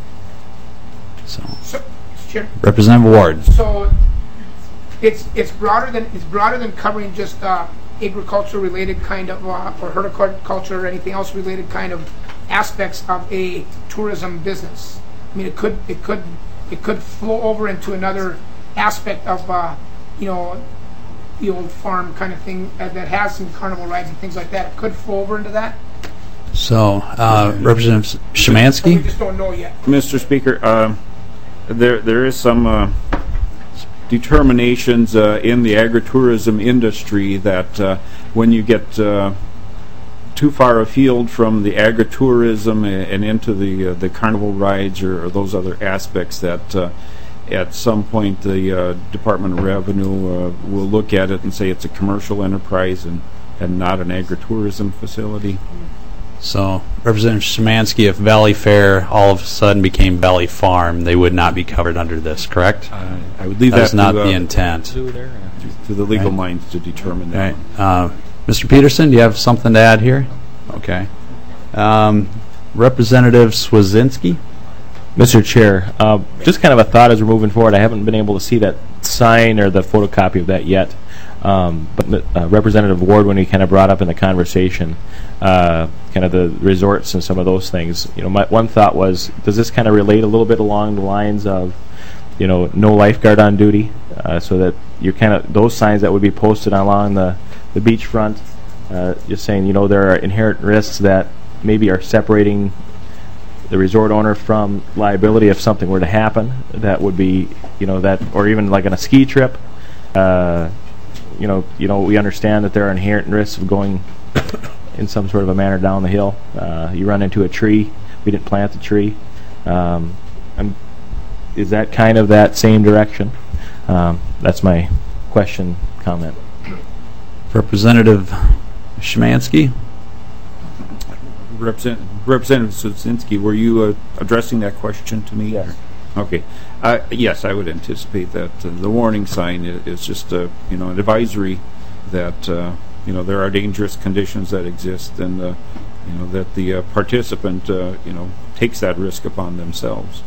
So, so Chair, Representative Ward. So it's it's broader than it's broader than covering just uh, agriculture related kind of uh, or horticulture or anything else related kind of aspects of a tourism business. I mean, it could it could it could flow over into another aspect of uh, you know, the old farm kind of thing uh, that has some carnival rides and things like that. It could flow over into that. So, uh, Representative Szymanski. We just don't know yet. Mister Speaker, uh, there there is some uh, determinations uh, in the agritourism industry that uh, when you get uh, too far afield from the agritourism and into the uh, the carnival rides or, or those other aspects, that uh, at some point the uh, Department of Revenue uh, will look at it and say it's a commercial enterprise and, and not an agritourism facility. So, Representative Szymanski, if Valley Fair all of a sudden became Valley Farm, they would not be covered under this, correct? Uh, I would leave that That's is not to, uh, the intent. To, to the legal right. minds to determine that. Right. Uh, Mister Peterson, do you have something to add here? Okay. Um, Representative Swazinski. Mister Chair, uh, just kind of a thought as we're moving forward. I haven't been able to see that sign or the photocopy of that yet. Um, but uh, Representative Ward, when he kind of brought up in the conversation, uh, kind of the resorts and some of those things, you know, my one thought was, does this kind of relate a little bit along the lines of, you know, no lifeguard on duty, uh, so that you're kind of those signs that would be posted along the the beachfront, uh, just saying, you know, there are inherent risks that maybe are separating the resort owner from liability if something were to happen. That would be, you know, that, or even like on a ski trip. Uh, You know, you know, we understand that there are inherent risks of going in some sort of a manner down the hill. Uh, you run into a tree. We didn't plant the tree. Um, I'm, is that kind of that same direction? Um, that's my question, comment. Representative Szymanski? Represent, Representative Susinski, were you uh, addressing that question to me? Yes. Okay. Uh, yes, I would anticipate that uh, the warning sign is, is just a, you know, an advisory that uh, you know, there are dangerous conditions that exist, and uh, you know, that the uh, participant uh, you know, takes that risk upon themselves.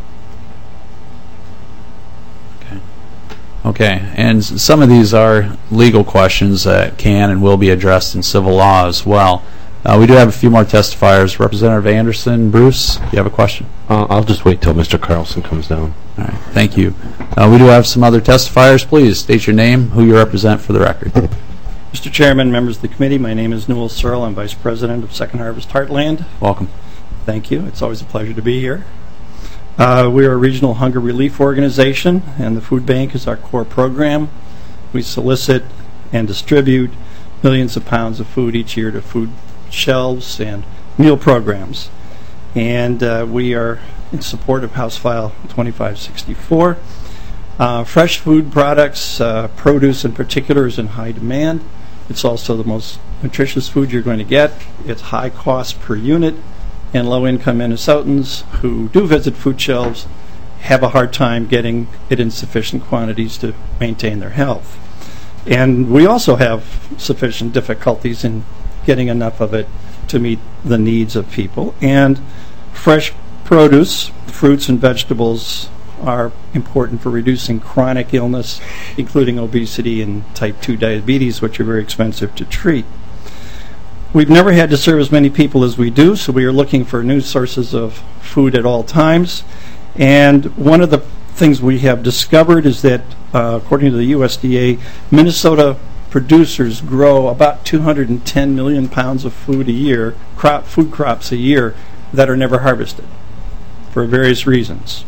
Okay. Okay, and s- some of these are legal questions that can and will be addressed in civil law as well. Uh, we do have a few more testifiers. Representative Anderson, Bruce, you have a question? Uh, I'll just wait till Mister Carlson comes down. All right, thank you. Uh, we do have some other testifiers. Please state your name, who you represent for the record. Mister Chairman, members of the committee, my name is Newell Searle. I'm Vice President of Second Harvest Heartland. Welcome. Thank you. It's always a pleasure to be here. Uh, we are a regional hunger relief organization, and the food bank is our core program. We solicit and distribute millions of pounds of food each year to food shelves and meal programs. And uh, we are in support of House File twenty-five sixty-four. Uh, fresh food products, uh, produce in particular, is in high demand. It's also the most nutritious food you're going to get. It's high cost per unit, and low-income Minnesotans who do visit food shelves have a hard time getting it in sufficient quantities to maintain their health. And we also have sufficient difficulties in getting enough of it to meet the needs of people. And fresh produce, fruits and vegetables, are important for reducing chronic illness, including obesity and type two diabetes, which are very expensive to treat. We've never had to serve as many people as we do, so we are looking for new sources of food at all times. And one of the things we have discovered is that, uh, according to the U S D A, Minnesota producers grow about two hundred ten million pounds of food a year, crop, food crops a year, that are never harvested for various reasons.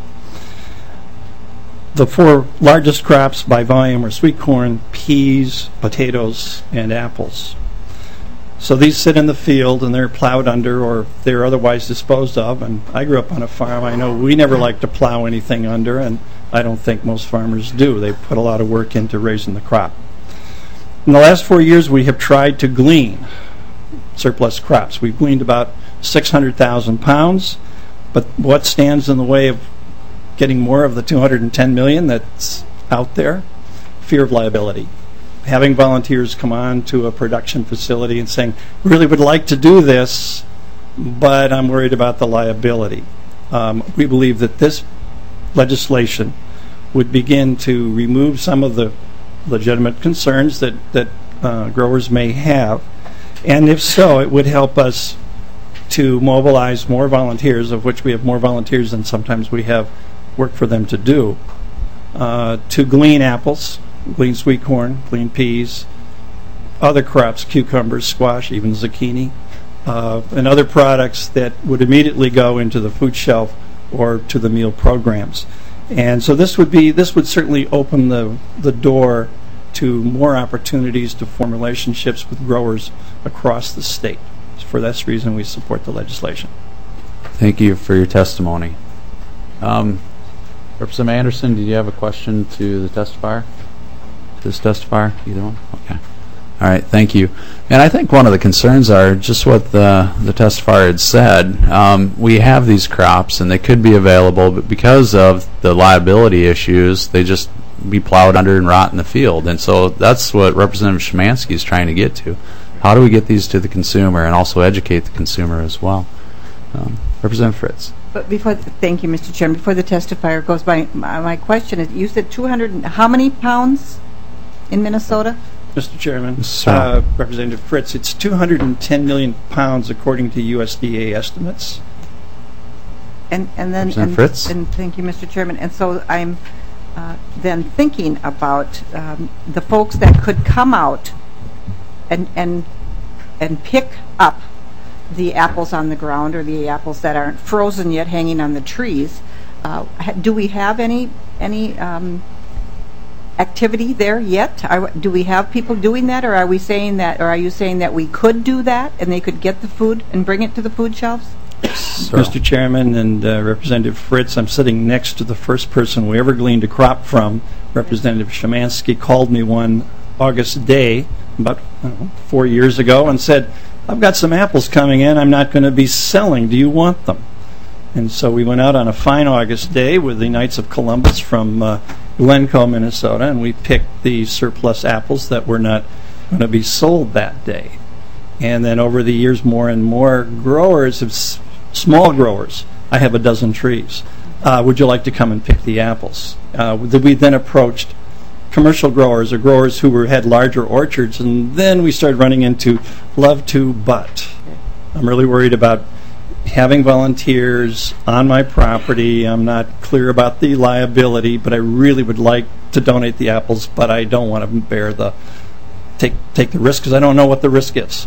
The four largest crops by volume are sweet corn, peas, potatoes, and apples. So these sit in the field and they're plowed under, or they're otherwise disposed of. And I grew up on a farm. I know we never like to plow anything under, and I don't think most farmers do. They put a lot of work into raising the crop. In the last four years, we have tried to glean surplus crops. We've gleaned about six hundred thousand pounds, but what stands in the way of getting more of the two hundred ten million that's out there? Fear of liability. Having volunteers come on to a production facility and saying, really would like to do this, but I'm worried about the liability. Um, we believe that this legislation would begin to remove some of the legitimate concerns that, that uh, growers may have, and if so, it would help us to mobilize more volunteers, of which we have more volunteers than sometimes we have work for them to do, uh, to glean apples, glean sweet corn, glean peas, other crops, cucumbers, squash, even zucchini, uh, and other products that would immediately go into the food shelf or to the meal programs. And so this would be this would certainly open the the door to more opportunities to form relationships with growers across the state. For this reason, we support the legislation. Thank you for your testimony. Um, Representative Anderson, did you have a question to the testifier? To this testifier? Either one? Okay. All right, thank you. And I think one of the concerns are just what the, the testifier had said. Um, we have these crops, and they could be available, but because of the liability issues, they just be plowed under and rot in the field. And so that's what Representative Szymanski is trying to get to. How do we get these to the consumer and also educate the consumer as well? Um, Representative Fritz. But before, thank you, Mister Chairman. Before the testifier goes by, my, my question is: you said two hundred. How many pounds in Minnesota? Mister Chairman, Sir. uh, Representative Fritz, it's two hundred ten million pounds according to U S D A estimates. And, and then, Representative and, Fritz? and thank you, Mister Chairman. And so I'm uh, then thinking about um, the folks that could come out and and and pick up the apples on the ground, or the apples that aren't frozen yet, hanging on the trees. Uh, ha- do we have any any um, activity there yet? Are, do we have people doing that, or are we saying that, or are you saying that we could do that and they could get the food and bring it to the food shelves? Sir. Mister Chairman and uh, Representative Fritz, I'm sitting next to the first person we ever gleaned a crop from. Representative Szymanski called me one August day about I don't know, four years ago and said, I've got some apples coming in I'm not going to be selling. Do you want them? And so we went out on a fine August day with the Knights of Columbus from uh, Glencoe, Minnesota, and we picked the surplus apples that were not going to be sold that day. And then over the years, more and more growers, have s- small growers, I have a dozen trees. Uh, would you like to come and pick the apples? Uh, we then approached commercial growers or growers who were had larger orchards, and then we started running into love to, but I'm really worried about having volunteers on my property. I'm not clear about the liability, but I really would like to donate the apples, but I don't want to bear the take take the risk because I don't know what the risk is.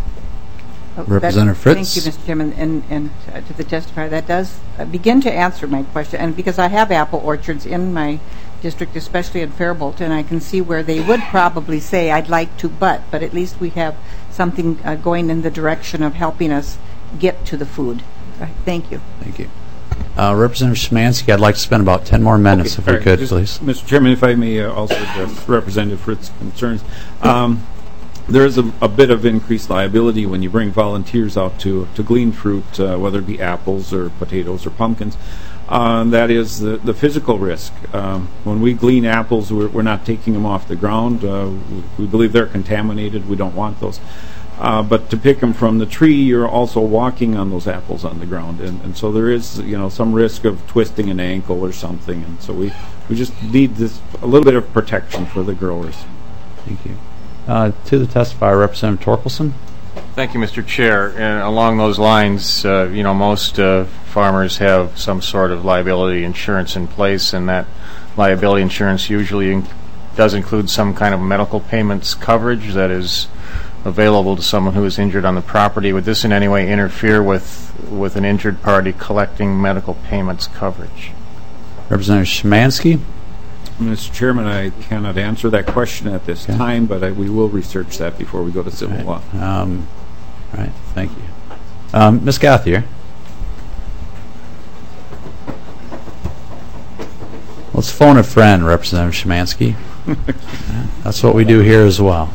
Oh, Representative that, Fritz. Thank you, Mister Chairman, and, and uh, to the testifier, that does uh, begin to answer my question, and because I have apple orchards in my district, especially in Faribault, and I can see where they would probably say, I'd like to, but, but at least we have something uh, going in the direction of helping us get to the food. Uh, thank you. Thank you. Uh, Representative Szymanski, I'd like to spend about ten more minutes, Okay, if we all right, could, just- please. Mister Chairman, if I may uh, also address Representative Fritz's concerns. Um, there is a, a bit of increased liability when you bring volunteers out to, to glean fruit, uh, whether it be apples or potatoes or pumpkins. Uh, that is the, the physical risk. Um, when we glean apples, we're, we're not taking them off the ground. Uh, we, we believe they're contaminated. We don't want those. Uh, but to pick them from the tree, you're also walking on those apples on the ground, and, and so there is, you know, some risk of twisting an ankle or something, and so we, we just need this a little bit of protection for the growers. Thank you. Uh, to the testifier, Representative Torkelson. Thank you, Mister Chair. And along those lines, uh, you know, most uh, farmers have some sort of liability insurance in place, and that liability insurance usually in- does include some kind of medical payments coverage that is available to someone who is injured on the property. Would this in any way interfere with with an injured party collecting medical payments coverage? Representative Szymanski. Mister Chairman, I cannot answer that question at this Okay. time, but I, we will research that before we go to civil law. Um, all right, thank you. Um, Miz Gauthier. Let's phone a friend, Representative Szymanski. That's what we do here as well.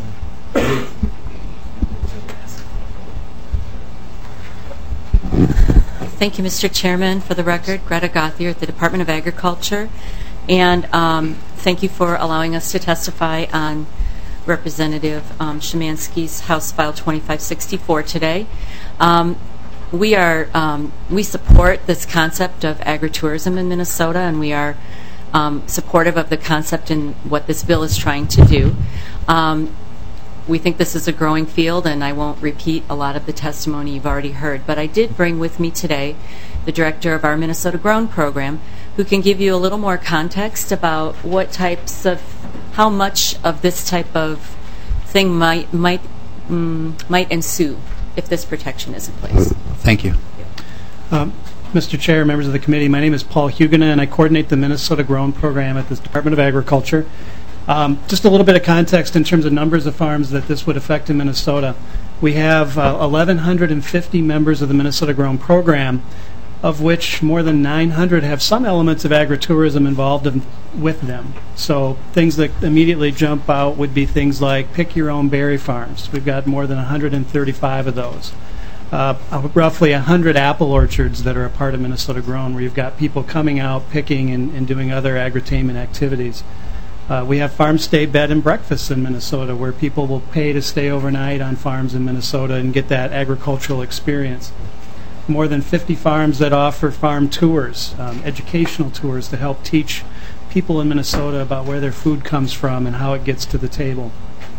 Thank you, Mister Chairman. For the record, Greta Gauthier at the Department of Agriculture. And um, thank you for allowing us to testify on Representative um, Szymanski's House File twenty-five sixty-four today. Um, we are um, we support this concept of agritourism in Minnesota, and we are um, supportive of the concept in what this bill is trying to do. Um, we think this is a growing field, and I won't repeat a lot of the testimony you've already heard, but I did bring with me today the director of our Minnesota Grown program, who can give you a little more context about what types of, how much of this type of thing might might mm, might ensue if this protection is in place. Thank you. Um, Mister Chair, members of the committee, my name is Paul Huguena, and I coordinate the Minnesota Grown program at the Department of Agriculture. Um, just a little bit of context in terms of numbers of farms that this would affect in Minnesota. We have uh, one thousand one hundred fifty members of the Minnesota Grown program, of which more than nine hundred have some elements of agritourism involved in, with them. So things that immediately jump out would be things like pick your own berry farms. We've got more than one hundred thirty-five of those. Uh, roughly one hundred apple orchards that are a part of Minnesota Grown, where you've got people coming out, picking, and, and doing other agritainment activities. Uh, we have farm stay bed and breakfasts in Minnesota, where people will pay to stay overnight on farms in Minnesota and get that agricultural experience. More than fifty farms that offer farm tours, um, educational tours to help teach people in Minnesota about where their food comes from and how it gets to the table.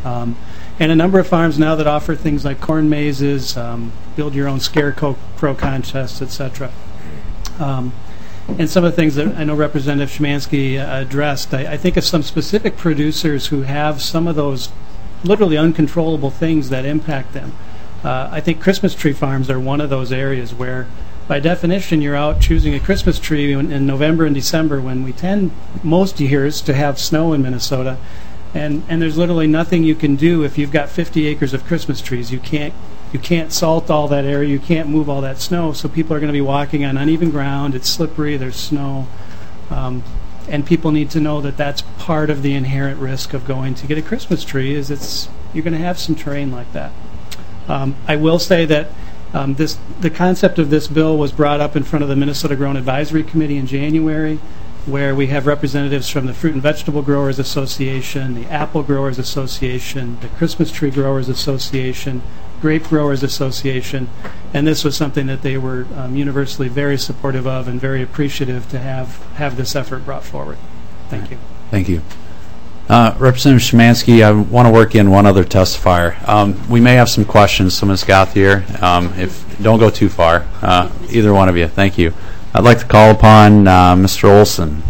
Um, and a number of farms now that offer things like corn mazes, um, build your own scarecrow contests, et cetera. Um, and some of the things that I know Representative Szymanski uh, addressed, I, I think of some specific producers who have some of those literally uncontrollable things that impact them. Uh, I think Christmas tree farms are one of those areas where, by definition, you're out choosing a Christmas tree in, in November and December when we tend most years to have snow in Minnesota, and and there's literally nothing you can do if you've got fifty acres of Christmas trees. You can't you can't salt all that area, you can't move all that snow, so people are going to be walking on uneven ground. It's slippery, there's snow, um, and people need to know that that's part of the inherent risk of going to get a Christmas tree. Is it's you're going to have some terrain like that. Um, I will say that um, this the concept of this bill was brought up in front of the Minnesota Grown Advisory Committee in January, where we have representatives from the Fruit and Vegetable Growers Association, the Apple Growers Association, the Christmas Tree Growers Association, Grape Growers Association, and this was something that they were um, universally very supportive of and very appreciative to have, have this effort brought forward. Thank you. Thank you. Uh, Representative Szymanski, I want to work in one other testifier. Um, we may have some questions, so Miz Gauthier, um, if don't go too far, uh, either one of you. Thank you. I'd like to call upon uh, Mister Olson.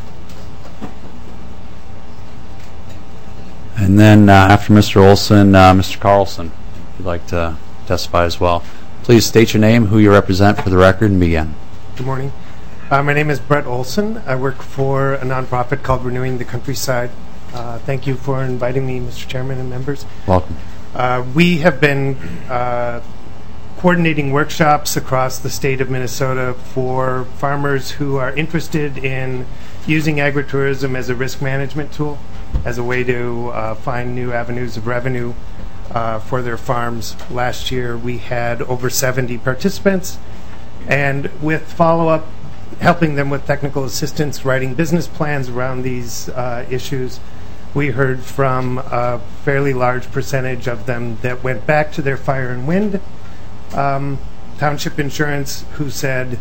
And then uh, after Mister Olson, uh, Mister Carlson, if you'd like to testify as well. Please state your name, who you represent for the record, and begin. Good morning. Uh, my name is Brett Olson. I work for a nonprofit called Renewing the Countryside. Uh, thank you for inviting me, Mister Chairman and members. Welcome. Uh, we have been uh, coordinating workshops across the state of Minnesota for farmers who are interested in using agritourism as a risk management tool, as a way to uh, find new avenues of revenue uh, for their farms. Last year we had over seventy participants, and with follow-up, helping them with technical assistance, writing business plans around these uh, issues, we heard from a fairly large percentage of them that went back to their fire and wind um, township insurance, who said,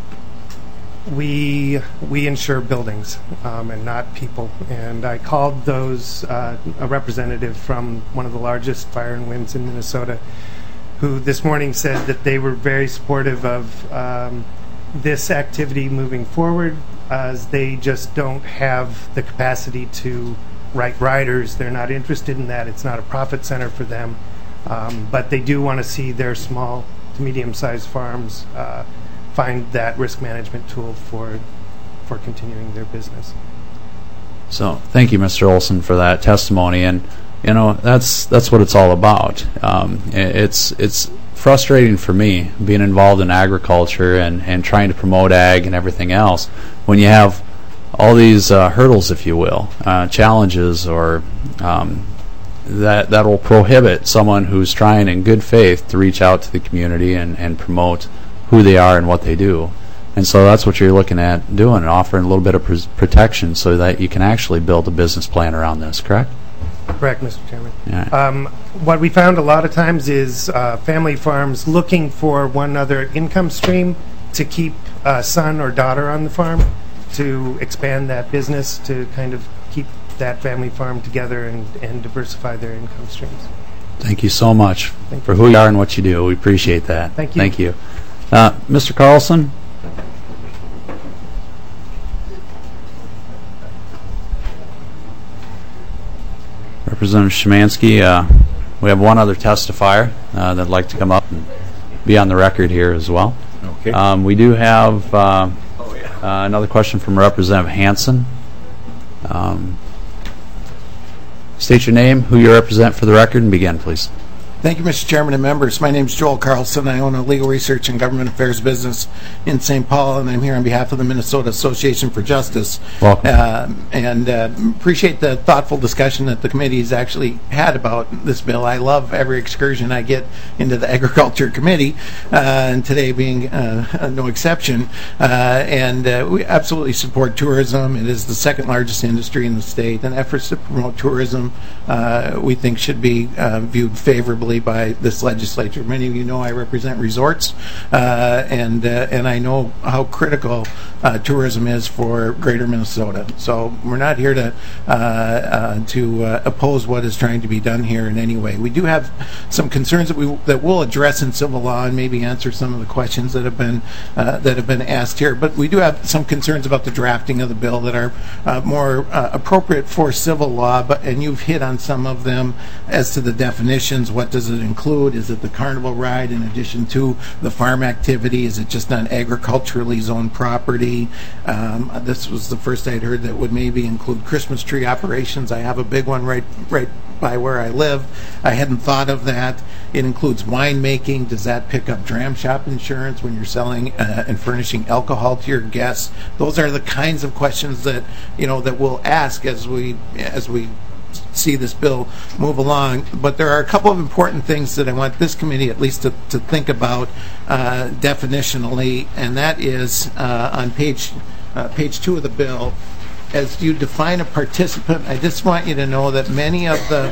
we we insure buildings um, and not people. And I called those uh, a representative from one of the largest fire and winds in Minnesota, who this morning said that they were very supportive of um, this activity moving forward, as they just don't have the capacity to write riders. They're not interested in that. It's not a profit center for them. Um, but they do want to see their small to medium-sized farms uh, find that risk management tool for for continuing their business. So thank you, Mister Olson, for that testimony. And you know, that's that's what it's all about. Um, it's it's frustrating for me being involved in agriculture and, and trying to promote ag and everything else when you have all these uh, hurdles, if you will, uh, challenges, or um, that that will prohibit someone who's trying in good faith to reach out to the community and, and promote who they are and what they do. And so that's what you're looking at doing, and offering a little bit of pr- protection so that you can actually build a business plan around this, correct? Correct, Mister Chairman. Yeah. Um, what we found a lot of times is uh, family farms looking for one other income stream to keep a son or daughter on the farm, to expand that business, to kind of keep that family farm together and, and diversify their income streams. Thank you so much Thank for you. who you are and what you do. We appreciate that. Thank you. Thank you. Uh, Mister Carlson? Representative Szymanski, uh, we have one other testifier uh, that'd like to come up and be on the record here as well. Okay. Um, we do have uh, oh, yeah. uh, another question from Representative Hansen. Um, state your name, who you represent for the record, and begin, please. Thank you, Mister Chairman and members. My name is Joel Carlson. I own a legal research and government affairs business in Saint Paul, and I'm here on behalf of the Minnesota Association for Justice. Welcome. Uh, and uh, appreciate the thoughtful discussion that the committee has actually had about this bill. I love every excursion I get into the Agriculture Committee, uh, and today being uh, no exception. Uh, and uh, we absolutely support tourism. It is the second largest industry in the state, and efforts to promote tourism uh, we think should be uh, viewed favorably responsibly by this legislature. Many of you know I represent resorts, uh, and uh, and I know how critical uh, tourism is for Greater Minnesota. So we're not here to uh, uh, to uh, oppose what is trying to be done here in any way. We do have some concerns that we that we'll address in civil law and maybe answer some of the questions that have been uh, that have been asked here. But we do have some concerns about the drafting of the bill that are uh, more uh, appropriate for civil law. But and you've hit on some of them as to the definitions. What does it include? Is it the carnival ride in addition to the farm activity? Is it just on agriculturally zoned property? Um, this was the first I'd heard that would maybe include Christmas tree operations. I have a big one right right by where I live. I hadn't thought of that. It includes winemaking. Does that pick up dram shop insurance when you're selling uh, and furnishing alcohol to your guests? Those are the kinds of questions that you know that we'll ask as we as we see this bill move along. But there are a couple of important things that I want this committee at least to, to think about uh, definitionally, and that is uh, on page uh, page two of the bill. As you define a participant, I just want you to know that many of the,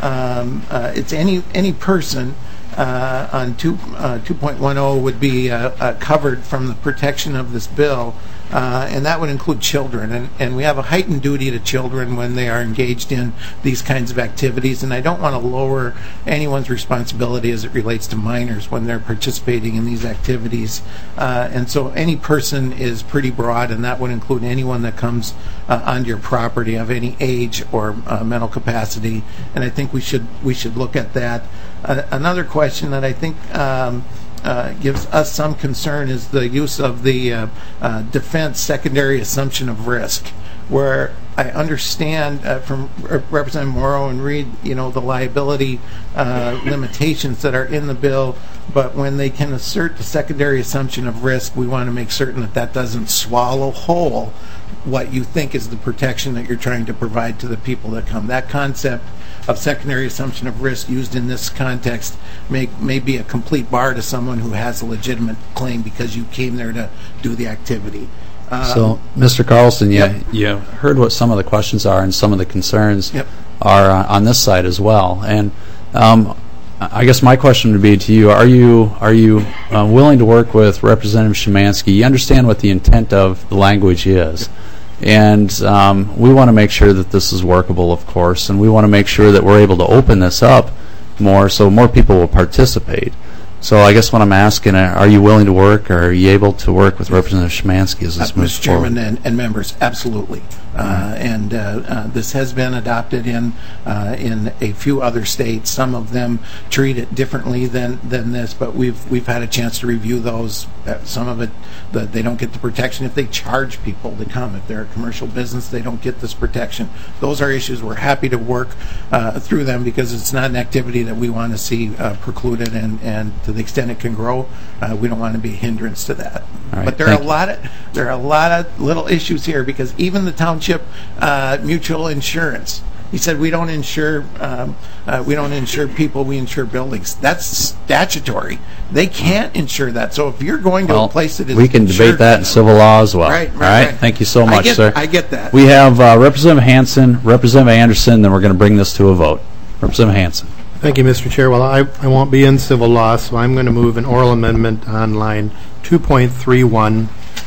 um, uh, it's any any person uh, on two, uh, two point ten would be uh, uh, covered from the protection of this bill, uh, and that would include children. And, and we have a heightened duty to children when they are engaged in these kinds of activities, and I don't want to lower anyone's responsibility as it relates to minors when they're participating in these activities. Uh, and so any person is pretty broad, and that would include anyone that comes uh, onto your property of any age or uh, mental capacity. And I think we should we should look at that. Uh, another question that I think um, uh, gives us some concern is the use of the uh, uh, defense secondary assumption of risk, where I understand uh, from Representative Morrow and Reed, you know, the liability uh, limitations that are in the bill, but when they can assert the secondary assumption of risk, we want to make certain that that doesn't swallow whole what you think is the protection that you're trying to provide to the people that come. That concept of secondary assumption of risk used in this context may, may be a complete bar to someone who has a legitimate claim because you came there to do the activity. Um, so, Mister Carlson, you, yep. you heard what some of the questions are and some of the concerns yep. are uh, on this side as well. And um, I guess my question would be to you: Are you are you uh, willing to work with Representative Szymanski? You understand what the intent of the language is. Yep. And um, we want to make sure that this is workable, of course, and we want to make sure that we're able to open this up more so more people will participate. So I guess what I'm asking, are you willing to work, or are you able to work with Representative Szymanski as this uh, moves Mister Chairman forward? and, and members, absolutely. Uh, and uh, uh, this has been adopted in uh, in a few other states. Some of them treat it differently than, than this, but we've we've had a chance to review those. Uh, some of it, the, they don't get the protection if they charge people to come. If they're a commercial business, they don't get this protection. Those are issues we're happy to work uh, through them because it's not an activity that we want to see uh, precluded, and, and to the extent it can grow, uh, we don't want to be a hindrance to that. Right, but there are a you. lot of there are a lot of little issues here because even the township uh, mutual insurance. He said we don't insure um, uh, we don't insure people, we insure buildings. That's statutory. They can't insure that. So if you're going to well, a place that is we can insured, debate that in civil law as well. Right, right, All right. right. Thank you so I much, get, sir. I get that. We have uh, Representative Hansen, Representative Anderson, then we're going to bring this to a vote. Representative Hansen. Thank you, Mister Chair. Well, I, I won't be in civil law, so I'm going to move an oral amendment on line two point three one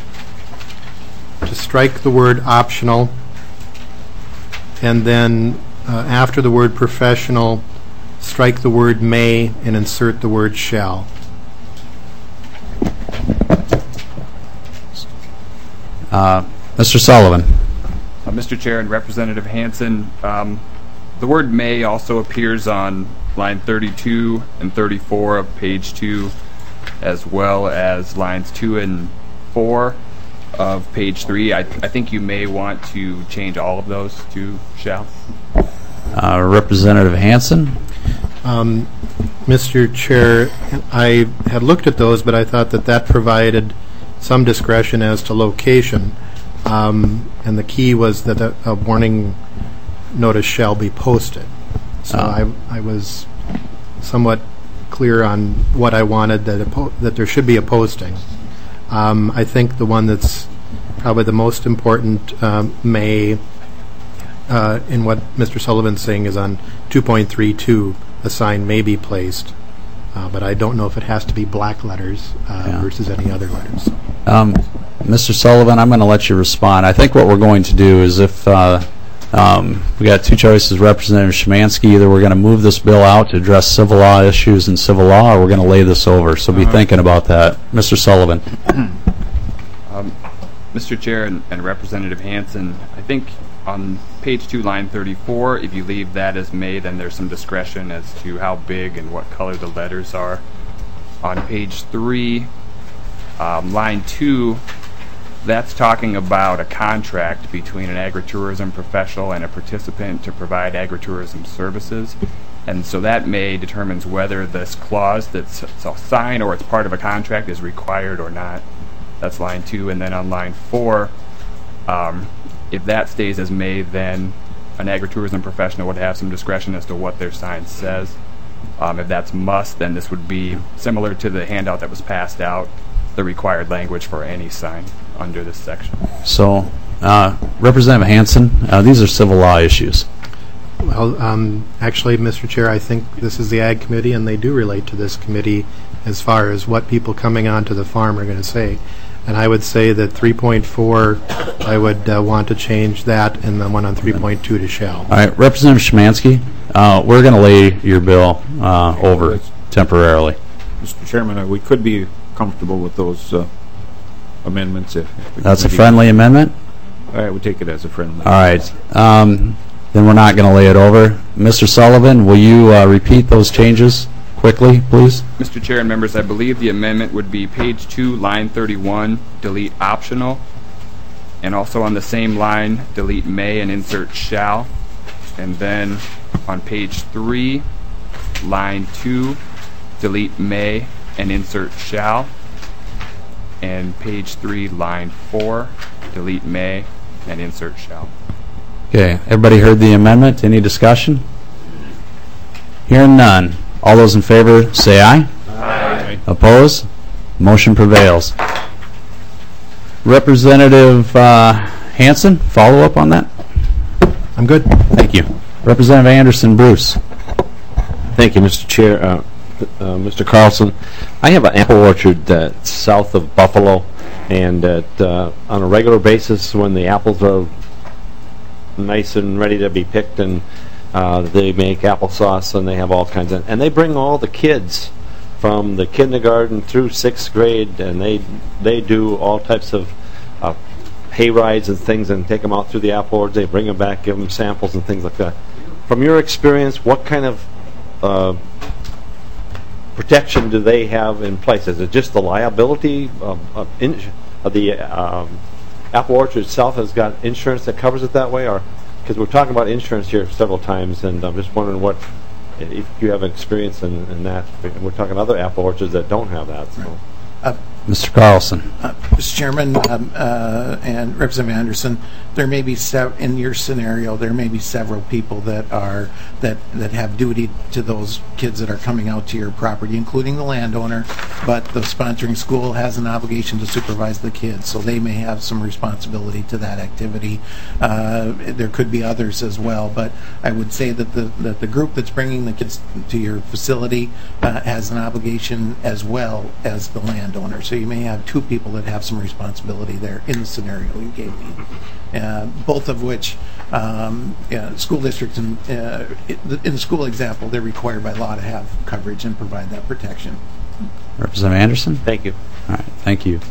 to strike the word optional, and then uh, after the word professional, strike the word may and insert the word shall. Uh, Mister Sullivan. Uh, Mister Chair and Representative Hansen, um, the word may also appears on line thirty-two and thirty-four of page two, as well as lines two and four of page three. I, I think you may want to change all of those to shall. Uh, Representative Hansen. Um, Mister Chair, I had looked at those, but I thought that that provided some discretion as to location, um, and the key was that a, a warning notice shall be posted. So Oh. I, I was somewhat clear on what I wanted, that, a po- that there should be a posting. Um, I think the one that's probably the most important um, may, uh, in what Mister Sullivan's saying, is on two point three two a sign may be placed, uh, but I don't know if it has to be black letters uh, Yeah. versus any other letters. Um, Mister Sullivan, I'm going to let you respond. I think what we're going to do is if uh, um, we got two choices, Representative Szymanski, either we're going to move this bill out to address civil law issues in civil law, or we're going to lay this over. So be Uh-huh. thinking about that. Mister Sullivan. Um, Mister Chair and, and Representative Hansen, I think on page two, line thirty-four, if you leave that as may, then there's some discretion as to how big and what color the letters are. On page three, um, line two, that's talking about a contract between an agritourism professional and a participant to provide agritourism services. And so that may determines whether this clause that's a sign or it's part of a contract is required or not. That's line two. And then on line four, um, if that stays as may, then an agritourism professional would have some discretion as to what their sign says. Um, if that's must, then this would be similar to the handout that was passed out, the required language for any sign under this section. So, uh, Representative Hansen, uh, these are civil law issues. Well, um, actually, Mister Chair, I think this is the Ag Committee, and they do relate to this committee as far as what people coming onto the farm are going to say. And I would say that three point four, I would uh, want to change that, and the one on three point two to shall. All right, Representative Szymanski, uh, we're going to lay your bill uh, over temporarily. Mister Chairman, uh, we could be comfortable with those uh, amendments. If, if the That's a committee- friendly amendment? I would take it as a friendly. All right. Um, then we're not going to lay it over. Mister Sullivan, will you uh, repeat those changes quickly, please? Mister Chair and members, I believe the amendment would be page two, line thirty-one, delete optional, and also on the same line, delete may and insert shall. And then on page three, line two, delete may and insert shall. And page three, line four, delete may and insert shall. Okay, everybody heard the amendment? Any discussion? Hearing none. All those in favor say aye. Aye. Opposed? Motion prevails. Representative uh, Hansen, follow up on that? I'm good. Thank you. Representative Anderson Bruce. Thank you, Mister Chair. Uh, uh, Mister Carlson, I have an apple orchard uh, south of Buffalo, and uh, on a regular basis when the apples are nice and ready to be picked, and uh, they make applesauce, and they have all kinds of, and they bring all the kids from the kindergarten through sixth grade, and they they do all types of uh, hay rides and things, and take them out through the apple orchard. They bring them back, give them samples and things like that. From your experience, what kind of uh, protection do they have in place? Is it just the liability of, of, in, of the um, apple orchard itself has got insurance that covers it that way, or because we're talking about insurance here several times, and I'm just wondering what if you have experience in, in that. We're talking other apple orchards that don't have that. So. Uh, Mister Carlson. Uh, Mister Chairman um, uh, and Representative Anderson, there may be sev- in your scenario there may be several people that are that that have duty to those kids that are coming out to your property, including the landowner. But the sponsoring school has an obligation to supervise the kids, so they may have some responsibility to that activity. Uh, there could be others as well, but I would say that the that the group that's bringing the kids to your facility uh, has an obligation as well as the landowner. So you may have two people that have some responsibility there in the scenario you gave me, uh, both of which um, yeah, school districts in, uh, in the school example, they're required by law to have coverage and provide that protection. Representative Anderson? Thank you. All right, thank you.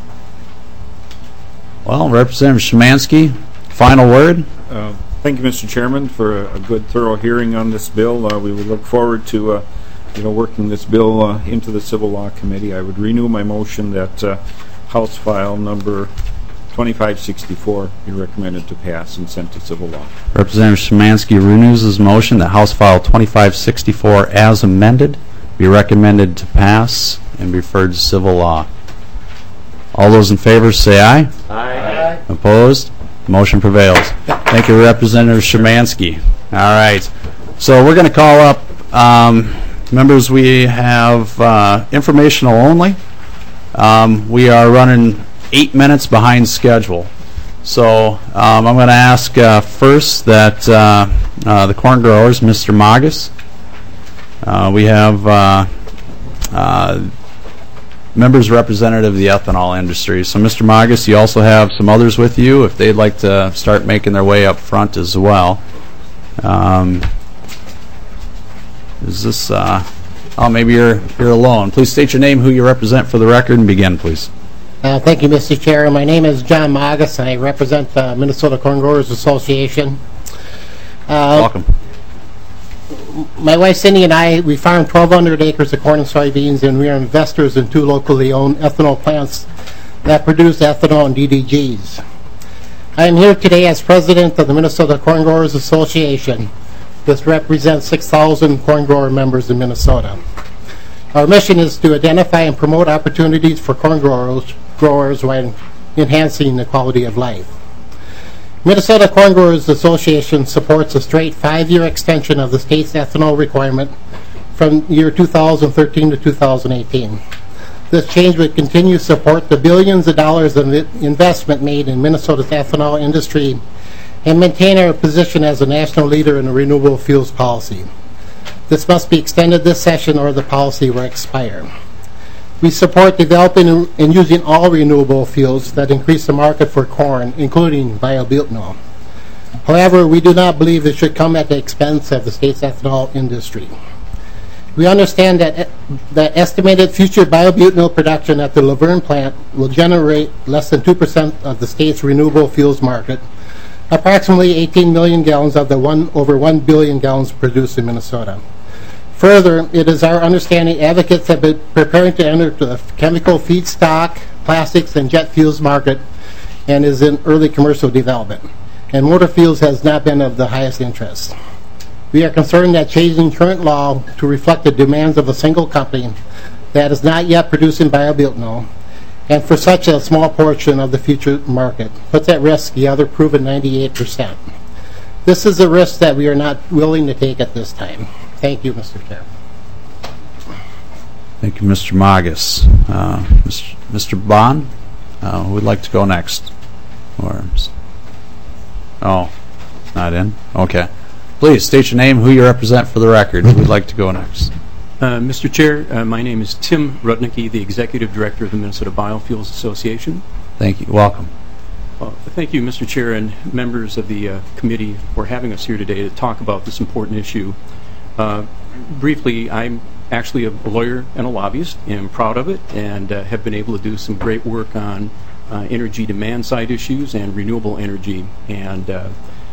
Well, Representative Szymanski, final word. Uh, thank you, Mister Chairman, for a, a good, thorough hearing on this bill. Uh, we would look forward to uh, you know, working this bill uh, into the Civil Law Committee. I would renew my motion that uh, House File number twenty-five sixty-four be recommended to pass and sent to Civil Law. Representative Szymanski renews his motion that House File twenty-five sixty-four as amended be recommended to pass and be referred to Civil Law. All those in favor say aye. Aye. Opposed? Motion prevails. Thank you, Representative Szymanski. All right. So we're going to call up um, members. We have uh, informational only. Um, we are running eight minutes behind schedule. So um, I'm going to ask uh, first that uh, uh, the corn growers, Mister Magas, Uh, we have uh, uh, members representative of the ethanol industry. So, Mister Magas, you also have some others with you if they'd like to start making their way up front as well. Um, is this, uh, oh, maybe you're, you're alone. Please state your name, who you represent for the record, and begin, please. Uh, thank you, Mister Chair. My name is John Magas, and I represent the Minnesota Corn Growers Association. Uh, Welcome. My wife Cindy and I, we farm twelve hundred acres of corn and soybeans, and we are investors in two locally owned ethanol plants that produce ethanol and D D Gs. I am here today as president of the Minnesota Corn Growers Association. This represents six thousand corn grower members in Minnesota. Our mission is to identify and promote opportunities for corn growers, growers while enhancing the quality of life. Minnesota Corn Growers Association supports a straight five-year extension of the state's ethanol requirement from year two thousand thirteen to two thousand eighteen. This change would continue to support the billions of dollars of investment made in Minnesota's ethanol industry and maintain our position as a national leader in the renewable fuels policy. This must be extended this session or the policy will expire. We support developing and using all renewable fuels that increase the market for corn, including biobutanol. However, we do not believe it should come at the expense of the state's ethanol industry. We understand that, that estimated future biobutanol production at the Laverne plant will generate less than two percent of the state's renewable fuels market, approximately eighteen million gallons of the one, over one billion gallons produced in Minnesota. Further, it is our understanding advocates have been preparing to enter the chemical feedstock, plastics, and jet fuels market and is in early commercial development. And motor fuels has not been of the highest interest. We are concerned that changing current law to reflect the demands of a single company that is not yet producing biobutanol, and for such a small portion of the future market, puts at risk the other proven ninety-eight percent. This is a risk that we are not willing to take at this time. Thank you, Mister Chair. Thank you, Mister Magas. Uh, Mister Bond, uh, who would like to go next? Or, oh, not in? Okay. Please state your name, who you represent for the record. Who would like to go next? Uh, Mister Chair, uh, my name is Tim Rudnicki, the Executive Director of the Minnesota Biofuels Association. Thank you. Welcome. Well, thank you, Mister Chair, and members of the uh, committee for having us here today to talk about this important issue. Uh, briefly, I'm actually a lawyer and a lobbyist, and I'm proud of it, and uh, have been able to do some great work on uh, energy demand side issues and renewable energy. And uh,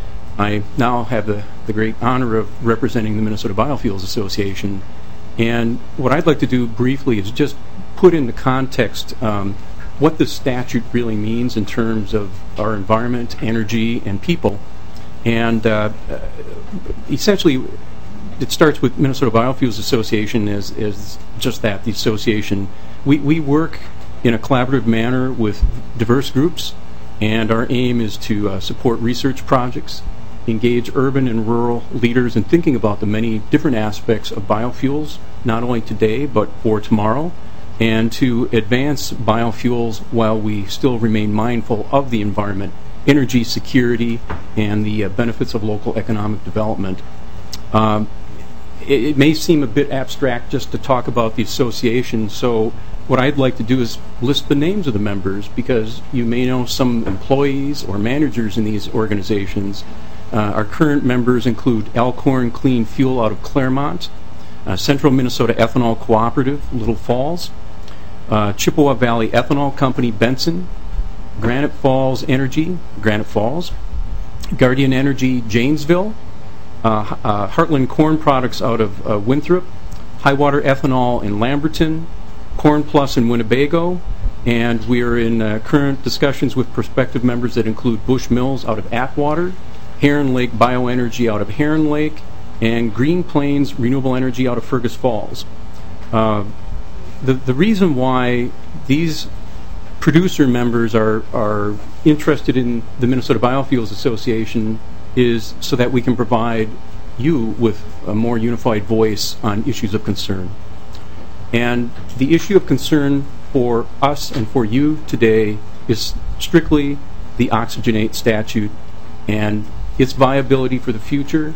I now have the, the great honor of representing the Minnesota Biofuels Association. And what I'd like to do briefly is just put into context um, what this statute really means in terms of our environment, energy, and people. And uh, essentially, it starts with Minnesota Biofuels Association as, as just that, the association. We, we work in a collaborative manner with diverse groups, and our aim is to uh, support research projects, engage urban and rural leaders in thinking about the many different aspects of biofuels, not only today but for tomorrow, and to advance biofuels while we still remain mindful of the environment, energy security, and the uh, benefits of local economic development. Um, it, it may seem a bit abstract just to talk about the association, so what I'd like to do is list the names of the members, because you may know some employees or managers in these organizations. Uh, our current members include Elkhorn Clean Fuel out of Claremont, uh, Central Minnesota Ethanol Cooperative, Little Falls, uh, Chippewa Valley Ethanol Company, Benson, Granite Falls Energy, Granite Falls, Guardian Energy, Janesville, uh, uh, Heartland Corn Products out of uh, Winthrop, Highwater Ethanol in Lamberton, Corn Plus in Winnebago, and we are in uh, current discussions with prospective members that include Bush Mills out of Atwater, Heron Lake Bioenergy out of Heron Lake, and Green Plains Renewable Energy out of Fergus Falls. Uh, the, the reason why these producer members are, are interested in the Minnesota Biofuels Association is so that we can provide you with a more unified voice on issues of concern. And the issue of concern for us and for you today is strictly the Oxygenate statute and its viability for the future,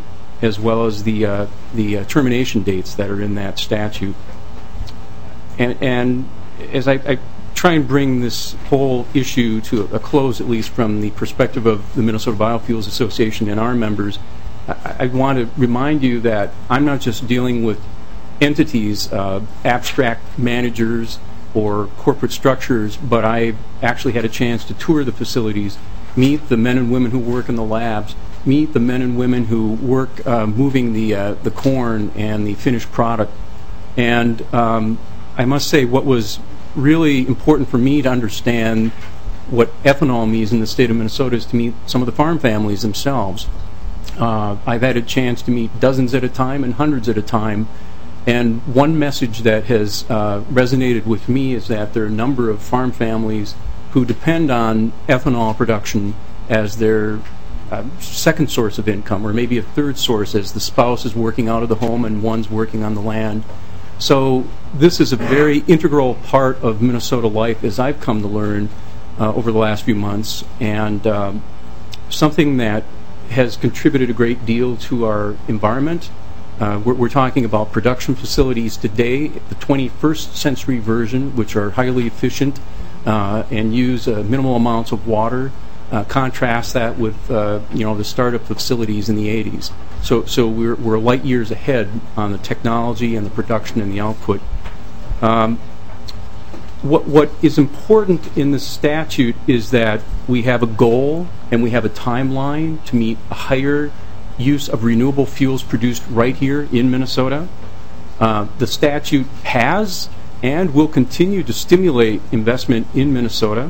as well as the uh, the uh, termination dates that are in that statute. And, and as I, I try and bring this whole issue to a close, at least from the perspective of the Minnesota Biofuels Association and our members, I, I want to remind you that I'm not just dealing with entities, uh, abstract managers or corporate structures, but I actually had a chance to tour the facilities, meet the men and women who work in the labs, meet the men and women who work uh, moving the uh, the corn and the finished product. And um, I must say, what was really important for me to understand what ethanol means in the state of Minnesota is to meet some of the farm families themselves. Uh, I've had a chance to meet dozens at a time and hundreds at a time. And one message that has uh, resonated with me is that there are a number of farm families who depend on ethanol production as their uh, second source of income, or maybe a third source as the spouse is working out of the home and one's working on the land. So this is a very integral part of Minnesota life, as I've come to learn uh, over the last few months, and um, something that has contributed a great deal to our environment. Uh, we're, we're talking about production facilities today, the twenty-first century version, which are highly efficient uh, and use uh, minimal amounts of water. Uh, contrast that with uh, you know the startup facilities in the eighties. So, so we're we're light years ahead on the technology and the production and the output. Um, what what is important in the statute is that we have a goal and we have a timeline to meet a higher use of renewable fuels produced right here in Minnesota. Uh, the statute has and will continue to stimulate investment in Minnesota,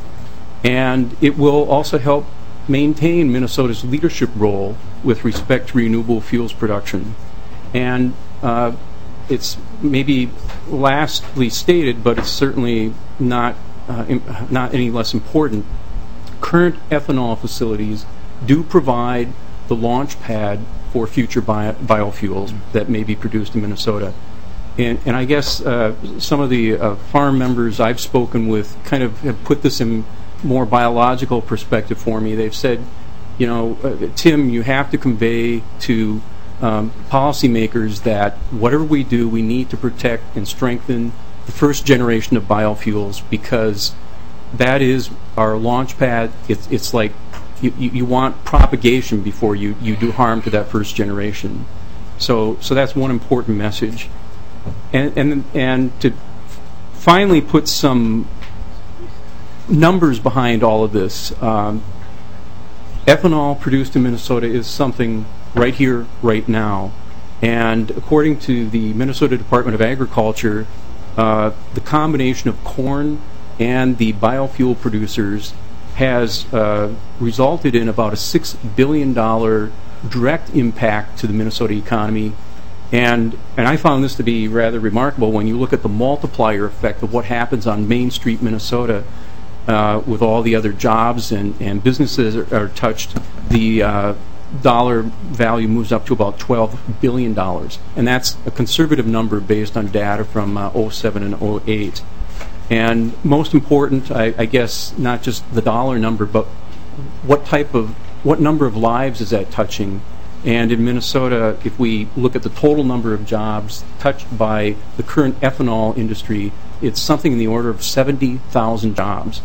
and it will also help maintain Minnesota's leadership role with respect to renewable fuels production. And uh, it's maybe lastly stated, but it's certainly not uh, im- not any less important. Current ethanol facilities do provide the launch pad for future bio- biofuels that may be produced in Minnesota. And, and I guess uh, some of the uh, farm members I've spoken with kind of have put this in more biological perspective for me. They've said, you know, uh, Tim, you have to convey to um, policymakers that whatever we do, we need to protect and strengthen the first generation of biofuels, because that is our launch pad. It's, it's like you, you, you want propagation before you, you do harm to that first generation. So, so that's one important message. And, and, and to finally put some numbers behind all of this, um, ethanol produced in Minnesota is something right here, right now. And according to the Minnesota Department of Agriculture, uh, the combination of corn and the biofuel producers has uh, resulted in about a six billion dollars direct impact to the Minnesota economy. And and I found this to be rather remarkable when you look at the multiplier effect of what happens on Main Street, Minnesota, uh, with all the other jobs and, and businesses are, are touched. The uh, dollar value moves up to about twelve billion dollars. And that's a conservative number based on data from uh, oh seven and oh eight. And most important, I, I guess, not just the dollar number, but what type of, what number of lives is that touching? And in Minnesota, if we look at the total number of jobs touched by the current ethanol industry, it's something in the order of seventy thousand jobs.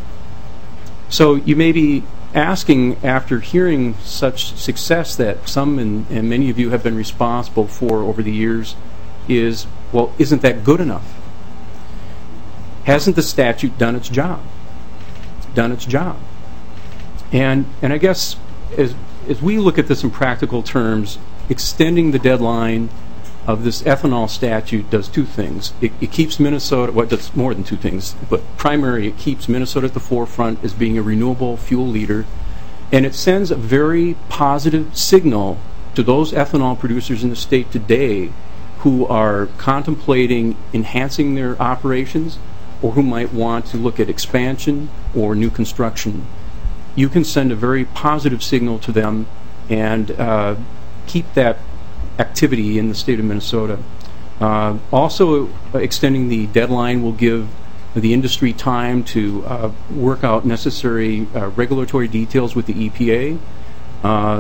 So you may be asking, after hearing such success that some and, and many of you have been responsible for over the years, is, well, isn't that good enough? Hasn't the statute done its job? Done its job. And and I guess as as we look at this in practical terms, extending the deadline of this ethanol statute does two things. It, it keeps Minnesota, well, it does more than two things, but primary, it keeps Minnesota at the forefront as being a renewable fuel leader, and it sends a very positive signal to those ethanol producers in the state today who are contemplating enhancing their operations or who might want to look at expansion or new construction. You can send a very positive signal to them and uh, keep that activity in the state of Minnesota. Uh, also, uh, extending the deadline will give the industry time to uh, work out necessary uh, regulatory details with the E P A. Uh,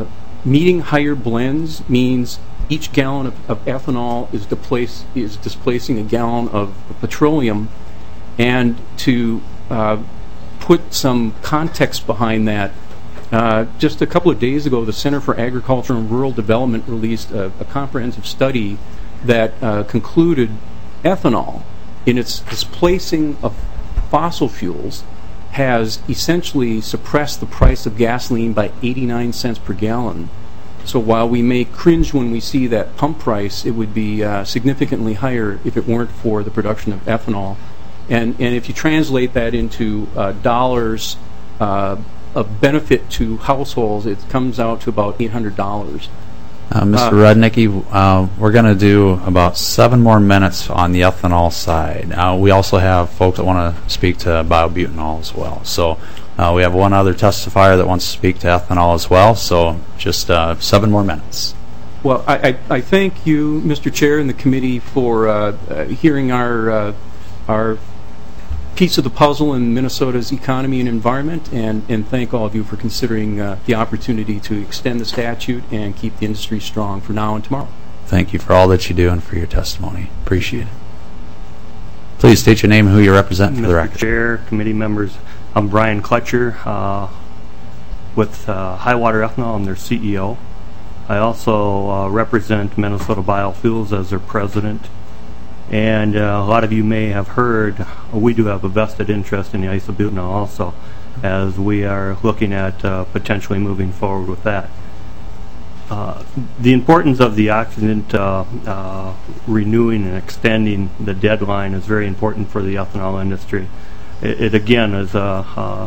meeting higher blends means each gallon of, of ethanol is, displace, is displacing a gallon of petroleum, and to uh, put some context behind that, uh, just a couple of days ago, the Center for Agriculture and Rural Development released a, a comprehensive study that uh, concluded ethanol, in its displacing of fossil fuels, has essentially suppressed the price of gasoline by eighty-nine cents per gallon. So while we may cringe when we see that pump price, it would be uh, significantly higher if it weren't for the production of ethanol. And, and if you translate that into uh, dollars uh, of benefit to households, it comes out to about eight hundred dollars. Uh, Mister Uh, Rudnicki, uh, we're going to do about seven more minutes on the ethanol side. Uh, we also have folks that want to speak to biobutanol as well. So uh, we have one other testifier that wants to speak to ethanol as well. So just uh, seven more minutes. Well, I, I, I thank you, Mister Chair, and the committee for uh, uh, hearing our uh, our piece of the puzzle in Minnesota's economy and environment, and, and thank all of you for considering uh, the opportunity to extend the statute and keep the industry strong for now and tomorrow. Thank you for all that you do and for your testimony. Appreciate it. Please state your name and who you represent for the record. Mister Chair, committee members, I'm Brian Kletcher uh, with uh, Highwater Ethanol. I'm their C E O. I also uh, represent Minnesota Biofuels as their president. And uh, a lot of you may have heard, we do have a vested interest in the isobutanol also, as we are looking at uh, potentially moving forward with that. Uh, the importance of the oxidant uh, uh, renewing and extending the deadline is very important for the ethanol industry. It, it again is uh, uh,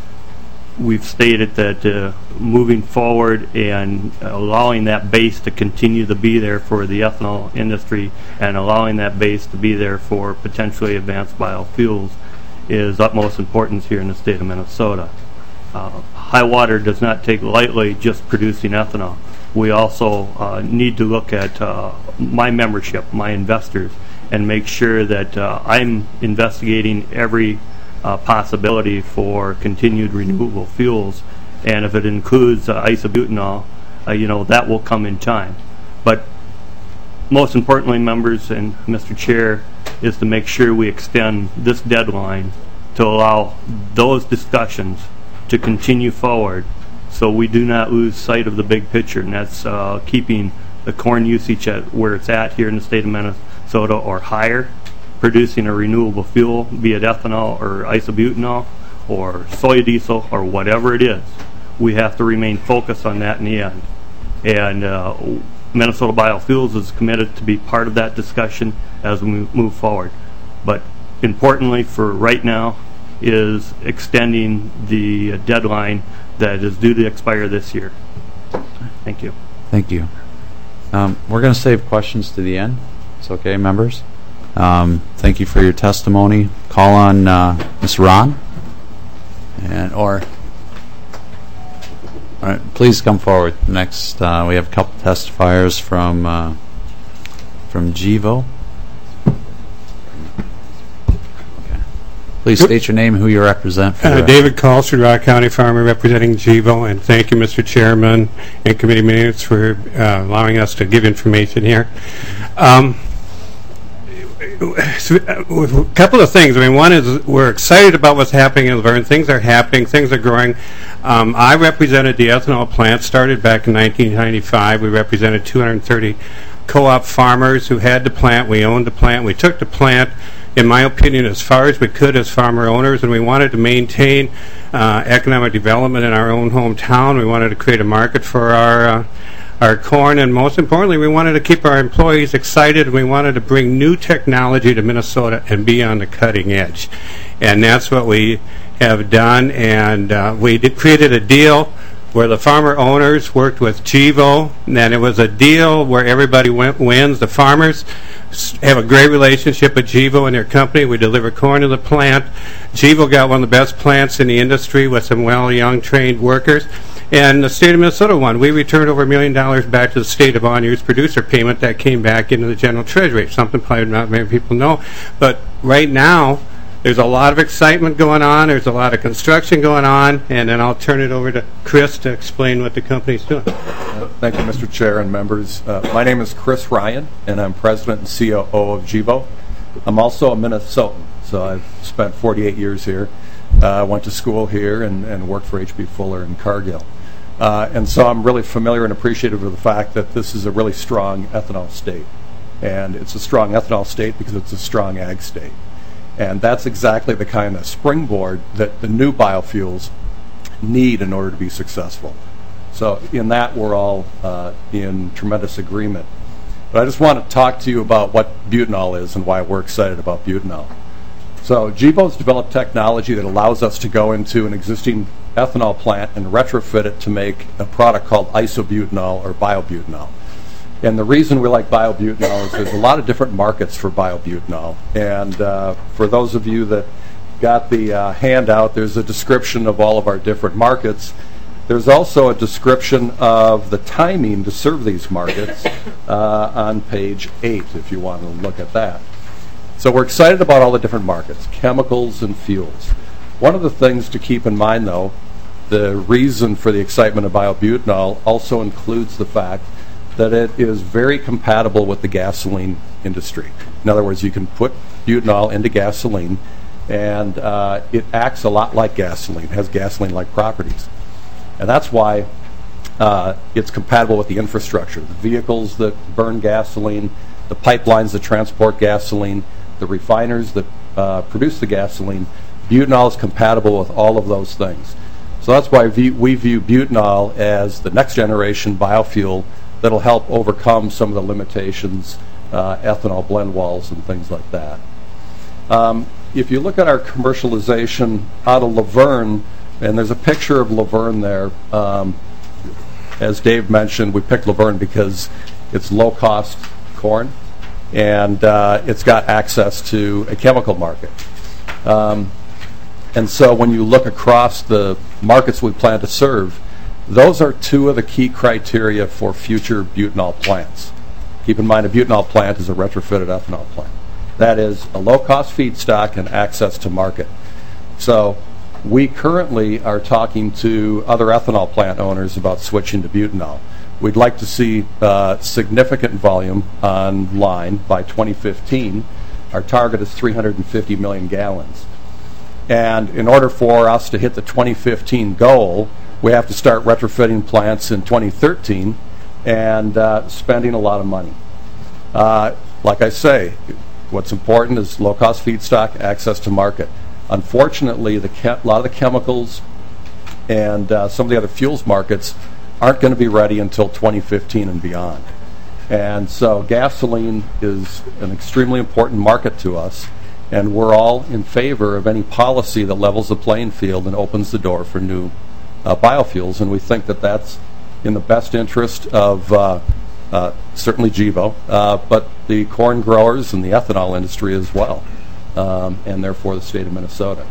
we've stated that uh, moving forward and allowing that base to continue to be there for the ethanol industry and allowing that base to be there for potentially advanced biofuels is utmost importance here in the state of Minnesota. Uh, Highwater does not take lightly just producing ethanol. We also uh, need to look at uh, my membership, my investors, and make sure that uh, I'm investigating every Uh, possibility for continued renewable fuels, and if it includes uh, isobutanol, uh, you know, that will come in time. But most importantly, members and Mister Chair, is to make sure we extend this deadline to allow those discussions to continue forward, so we do not lose sight of the big picture, and that's uh, keeping the corn usage at where it's at here in the state of Minnesota or higher, producing a renewable fuel, be it ethanol or isobutanol or soy diesel or whatever it is. We have to remain focused on that in the end. And uh, Minnesota Biofuels is committed to be part of that discussion as we move forward. But importantly for right now is extending the deadline that is due to expire this year. Thank you. Thank you. Um, we're going to save questions to the end. It's okay, members? Um, thank you for your testimony. Call on uh, Miz Ron, and or all right, please come forward. Next, uh, we have a couple testifiers from uh, from GEVO. Okay. Please state your name and who you represent. For uh, David Colson, Rock County farmer representing GEVO, and thank you, Mister Chairman and committee members, for uh, allowing us to give information here. Um, a couple of things. I mean, one is we're excited about what's happening in Laverne. Things are happening. Things are growing. Um, I represented the ethanol plant, started back in nineteen ninety-five. We represented two hundred thirty co-op farmers who had the plant. We owned the plant. We took the plant, in my opinion, as far as we could as farmer owners, and we wanted to maintain uh, economic development in our own hometown. We wanted to create a market for our uh, our corn, and most importantly, we wanted to keep our employees excited, and we wanted to bring new technology to Minnesota and be on the cutting edge. And that's what we have done, and uh, we did, created a deal where the farmer owners worked with GEVO, and it was a deal where everybody went, wins. The farmers have a great relationship with GEVO and their company. We deliver corn to the plant. GEVO got one of the best plants in the industry with some well, young, trained workers. And the state of Minnesota won. We returned over a million dollars back to the state of unused producer payment that came back into the general treasury. Something probably not many people know. But right now, there's a lot of excitement going on, there's a lot of construction going on, and then I'll turn it over to Chris to explain what the company's doing. Uh, thank you, Mister Chair and members. Uh, my name is Chris Ryan, and I'm President and C O O of Gevo. I'm also a Minnesotan, so I've spent forty-eight years here. I uh, went to school here and, and worked for H B Fuller in Cargill. Uh, and so I'm really familiar and appreciative of the fact that this is a really strong ethanol state. And it's a strong ethanol state because it's a strong ag state. And that's exactly the kind of springboard that the new biofuels need in order to be successful. So in that, we're all uh, in tremendous agreement. But I just want to talk to you about what butanol is and why we're excited about butanol. So Gevo's developed technology that allows us to go into an existing ethanol plant and retrofit it to make a product called isobutanol or biobutanol. And the reason we like biobutanol is there's a lot of different markets for biobutanol. And uh, for those of you that got the uh, handout, there's a description of all of our different markets. There's also a description of the timing to serve these markets uh, on page eight, if you want to look at that. So we're excited about all the different markets, chemicals and fuels. One of the things to keep in mind, though, the reason for the excitement of biobutanol also includes the fact that it is very compatible with the gasoline industry. In other words, you can put butanol into gasoline, and uh, it acts a lot like gasoline, has gasoline-like properties. And that's why uh, it's compatible with the infrastructure, the vehicles that burn gasoline, the pipelines that transport gasoline, the refiners that uh, produce the gasoline. Butanol is compatible with all of those things. So that's why we view butanol as the next generation biofuel that'll help overcome some of the limitations, uh, ethanol blend walls and things like that. Um, if you look at our commercialization out of Laverne, and there's a picture of Laverne there, um, as Dave mentioned, we picked Laverne because it's low-cost corn, and uh, it's got access to a chemical market. Um, and so when you look across the markets we plan to serve, those are two of the key criteria for future butanol plants. Keep in mind, a butanol plant is a retrofitted ethanol plant. That is a low-cost feedstock and access to market. So we currently are talking to other ethanol plant owners about switching to butanol. We'd like to see uh, significant volume online by twenty fifteen. Our target is three hundred fifty million gallons. And in order for us to hit the twenty fifteen goal, we have to start retrofitting plants in twenty thirteen and uh, spending a lot of money. Uh, like I say, what's important is low-cost feedstock, access to market. Unfortunately, the a lot of the chemicals and uh, some of the other fuels markets aren't going to be ready until twenty fifteen and beyond. And so gasoline is an extremely important market to us, and we're all in favor of any policy that levels the playing field and opens the door for new uh, biofuels, and we think that that's in the best interest of uh, uh, certainly Gevo, uh, but the corn growers and the ethanol industry as well, um, and therefore the state of Minnesota.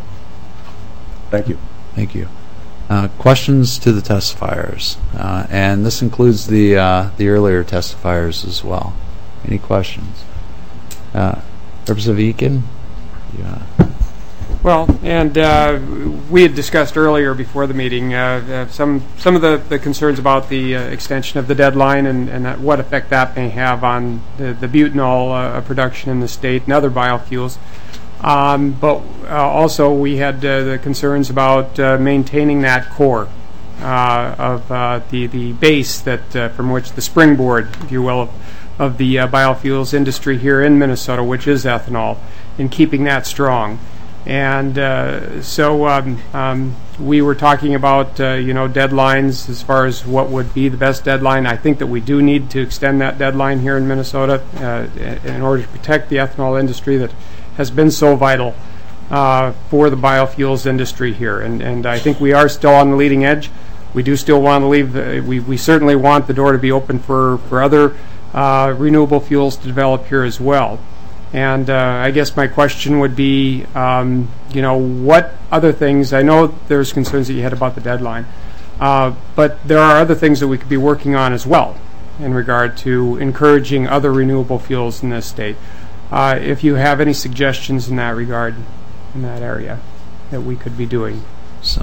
Thank you. Thank you. Uh, questions to the testifiers, uh, and this includes the uh, the earlier testifiers as well. Any questions? Uh, Representative Eakin? Yeah. Well, and uh, we had discussed earlier before the meeting uh, uh, some some of the, the concerns about the uh, extension of the deadline and, and uh, what effect that may have on the, the butanol uh, production in the state and other biofuels. Um, but uh, also we had uh, the concerns about uh, maintaining that core uh, of uh, the the base that uh, from which the springboard, if you will, of, of the uh, biofuels industry here in Minnesota, which is ethanol, and keeping that strong. And uh, so um, um, we were talking about uh, you know deadlines as far as what would be the best deadline. I think that we do need to extend that deadline here in Minnesota uh, in order to protect the ethanol industry that has been so vital uh, for the biofuels industry here, and and I think we are still on the leading edge. We do still want to leave. The, we we certainly want the door to be open for for other uh, renewable fuels to develop here as well. And uh, I guess my question would be, um, you know, what other things? I know there's concerns that you had about the deadline, uh, but there are other things that we could be working on as well in regard to encouraging other renewable fuels in this state. Uh, if you have any suggestions in that regard. in that area that we could be doing. So,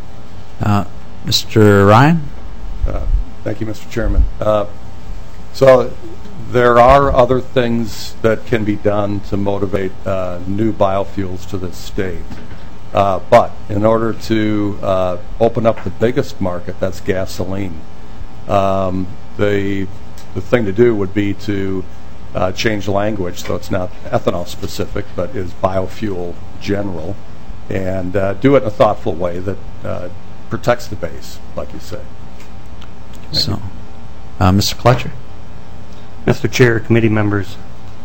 uh, Mister Ryan? Uh, thank you, Mister Chairman. Uh, so there are other things that can be done to motivate uh, new biofuels to this state. Uh, but in order to uh, open up the biggest market, that's gasoline, um, the, the thing to do would be to uh, change language so it's not ethanol specific, but is biofuel general, and uh, do it in a thoughtful way that uh, protects the base, like you said. So, uh, Mister Kletcher? Mister Chair, committee members,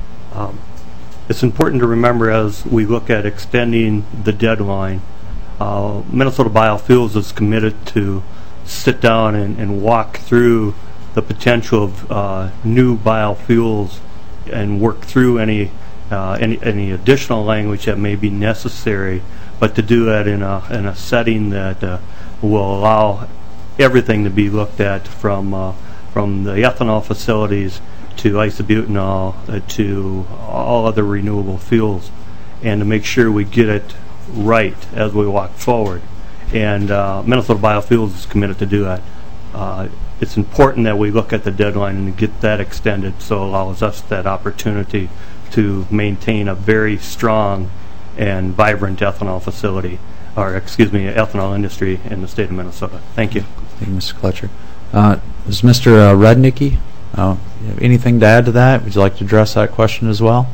um, it's important to remember as we look at extending the deadline, uh, Minnesota Biofuels is committed to sit down and, and walk through the potential of uh, new biofuels and work through any, uh, any any additional language that may be necessary, but to do that in a in a setting that uh, will allow everything to be looked at from uh, from the ethanol facilities to isobutanol uh, to all other renewable fuels, and to make sure we get it right as we walk forward. And uh, Minnesota Biofuels is committed to do that. Uh, it's important that we look at the deadline and get that extended, so it allows us that opportunity to maintain a very strong and vibrant ethanol facility, or excuse me, ethanol industry in the state of Minnesota. Thank you. Thank you, Mister Kletcher. Uh, is Mister Uh, Rudnicki? Uh, you have anything to add to that? Would you like to address that question as well?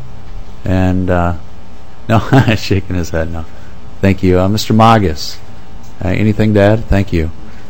And uh, no, shaking his head. No, thank you, uh, Mister Magas. Uh, anything to add? Thank you.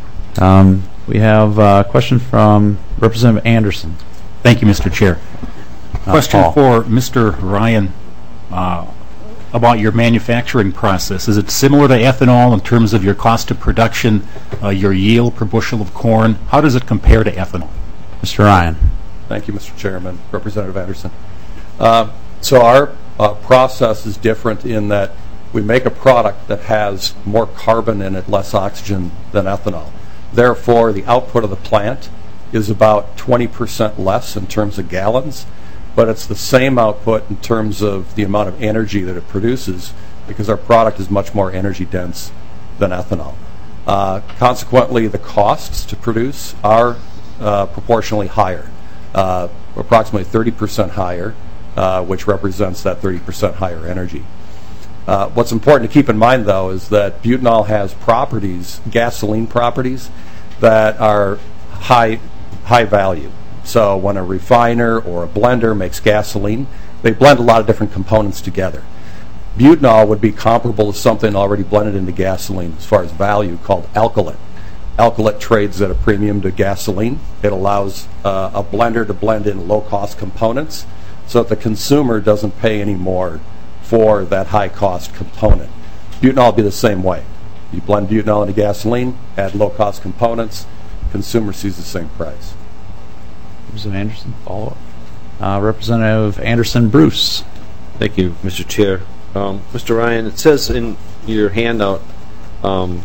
Um, we have a question from Representative Anderson. Thank you, Mister Chair. Uh, question Paul. for Mister Ryan uh, about your manufacturing process. Is it similar to ethanol in terms of your cost of production, uh, your yield per bushel of corn? How does it compare to ethanol? Mister Ryan. Thank you, Mister Chairman. Representative Anderson. Uh, so our uh, process is different in that we make a product that has more carbon in it, less oxygen than ethanol. Therefore, the output of the plant is about twenty percent less in terms of gallons, but it's the same output in terms of the amount of energy that it produces, because our product is much more energy dense than ethanol. Uh, consequently, the costs to produce are uh, proportionally higher, uh, approximately thirty percent higher, uh, which represents that thirty percent higher energy. Uh, what's important to keep in mind, though, is that butanol has properties, gasoline properties, that are high, high value. So when a refiner or a blender makes gasoline, they blend a lot of different components together. Butanol would be comparable to something already blended into gasoline as far as value, called alkylate. Alkylate trades at a premium to gasoline. It allows uh, a blender to blend in low-cost components so that the consumer doesn't pay any more for that high-cost component. Butanol would be the same way. You blend butanol into gasoline, add low-cost components, consumer sees the same price. Representative Anderson, follow-up. Uh, Representative Anderson Bruce. Thank you, Mister Chair. Um, Mister Ryan, it says in your handout um,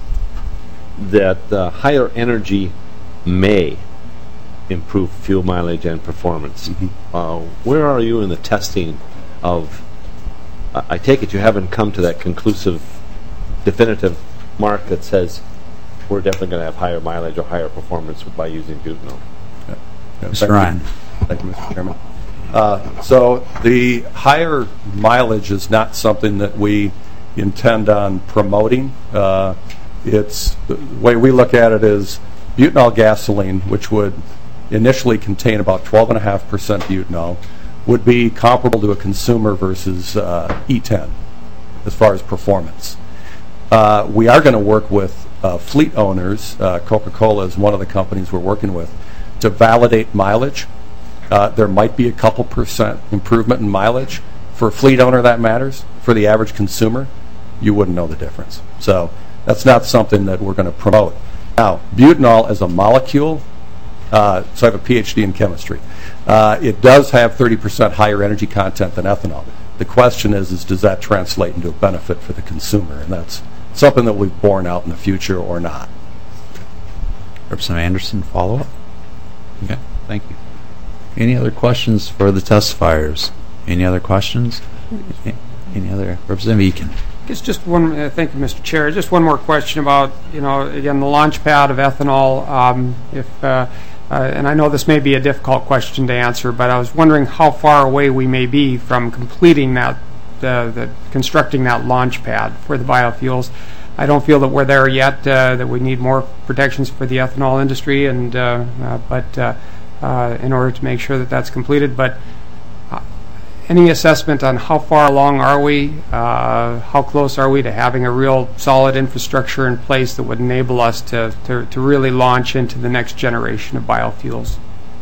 that uh, higher energy may improve fuel mileage and performance. Mm-hmm. uh, where are you in the testing of, uh, I take it you haven't come to that conclusive, definitive mark that says we're definitely going to have higher mileage or higher performance by using butanol? Yeah. Yeah, Mister thank Ryan. You. Thank you, Mister Chairman. Uh, so the higher mileage is not something that we intend on promoting. Uh, it's the way we look at it is butanol gasoline, which would initially contain about twelve point five percent butanol, would be comparable to a consumer versus uh, E ten as far as performance. Uh, we are going to work with uh, fleet owners. Uh, Coca-Cola is one of the companies we're working with to validate mileage. Uh, there might be a couple percent improvement in mileage. For a fleet owner, that matters. For the average consumer, you wouldn't know the difference. So that's not something that we're going to promote. Now, butanol as a molecule, uh, so I have a P H D in chemistry. Uh, it does have thirty percent higher energy content than ethanol. The question is, is does that translate into a benefit for the consumer? And that's something that we've borne out in the future or not. Representative Anderson, follow-up? Okay, thank you. Any other questions for the testifiers? Any other questions? Any other? Representative Eakin. Just, just one. Uh, thank you, Mister Chair. Just one more question about, you know, again, the launch pad of ethanol. Um, if uh, uh, and I know this may be a difficult question to answer, but I was wondering how far away we may be from completing that, the, the constructing that launch pad for the biofuels. I don't feel that we're there yet. Uh, that we need more protections for the ethanol industry, and uh, uh, but uh, uh, in order to make sure that that's completed, but. Any assessment on how far along are we? Uh, how close are we to having a real solid infrastructure in place that would enable us to, to, to really launch into the next generation of biofuels?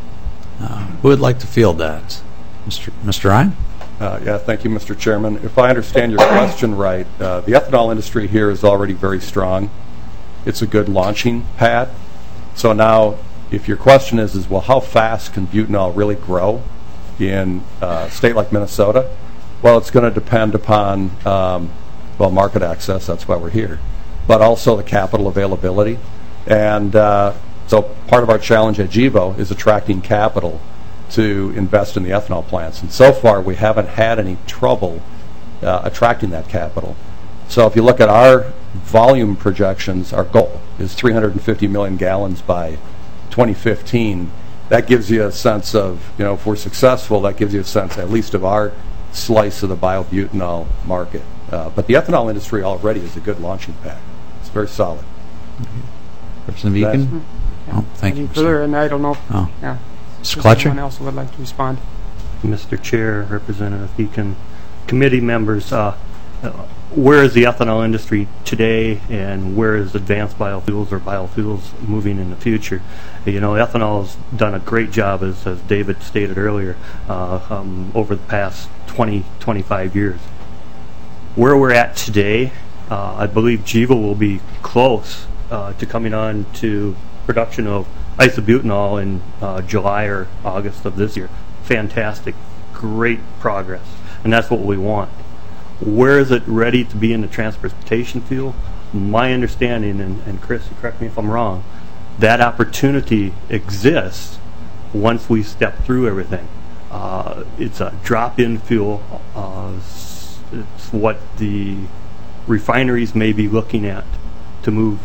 Uh, who would like to field that? Mister Mister Ryan? Uh, yeah, thank you, Mister Chairman. If I understand your question right, uh, the ethanol industry here is already very strong. It's a good launching pad. So now, if your question is, is well, how fast can butanol really grow in uh, a state like Minnesota? Well, it's going to depend upon, um, well, market access, that's why we're here, but also the capital availability. And uh, so part of our challenge at GEVO is attracting capital to invest in the ethanol plants. And so far, we haven't had any trouble uh, attracting that capital. So if you look at our volume projections, our goal is three hundred fifty million gallons by twenty fifteen. That gives you a sense of, you know, if we're successful, that gives you a sense at least of our slice of the biobutanol market. Uh, but the ethanol industry already is a good launching pad. It's very solid. Representative Eakin? Yeah. Oh, thank you. Further, and I don't know if oh. yeah, Mister Clutcher? Anyone else would like to respond? Mister Chair, Representative Eakin, committee members, uh, uh, where is the ethanol industry today, and where is advanced biofuels or biofuels moving in the future? You know, ethanol has done a great job, as, as David stated earlier, uh, um, over the past twenty, twenty-five years. Where we're at today, uh, I believe GEVO will be close uh, to coming on to production of isobutanol in uh, July or August of this year. Fantastic, great progress, and that's what we want. Where is it ready to be in the transportation field? My understanding, and, and Chris, you correct me if I'm wrong, that opportunity exists once we step through everything. Uh, it's a drop-in fuel. Uh, it's what the refineries may be looking at to move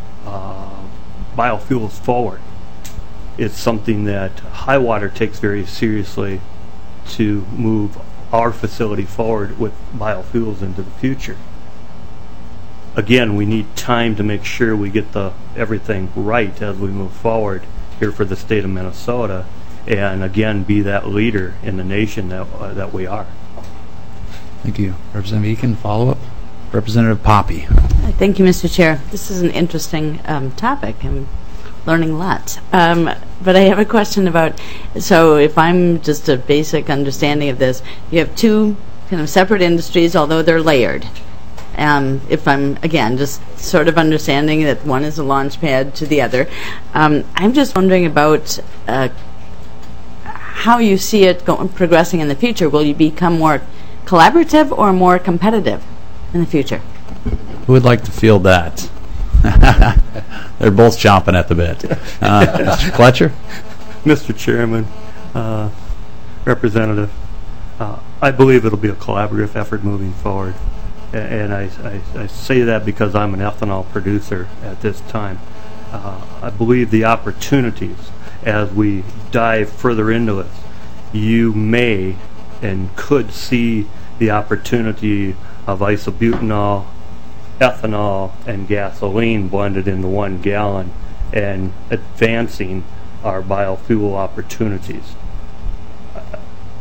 uh, biofuels forward. It's something that Highwater takes very seriously to move our facility forward with biofuels into the future. Again, we need time to make sure we get the everything right as we move forward here for the state of Minnesota, and again be that leader in the nation that uh, that we are. Thank you. Representative Eakin, follow up. Representative Poppy. Thank you, Mister Chair. This is an interesting um, topic. I'm learning lots. Um, but I have a question about, so if I'm just a basic understanding of this, you have two kind of separate industries, although they're layered. Um, if I'm, again, just sort of understanding that one is a launch pad to the other. Um, I'm just wondering about uh, how you see it go- progressing in the future. Will you become more collaborative or more competitive in the future? Who would like to field that? They're both chomping at the bit. Uh, Mister Clutcher? Mister Chairman, uh, Representative, uh, I believe it'll be a collaborative effort moving forward. And I, I, I say that because I'm an ethanol producer at this time. Uh, I believe the opportunities as we dive further into it, you may and could see the opportunity of isobutanol, ethanol, and gasoline blended into one gallon and advancing our biofuel opportunities. Uh,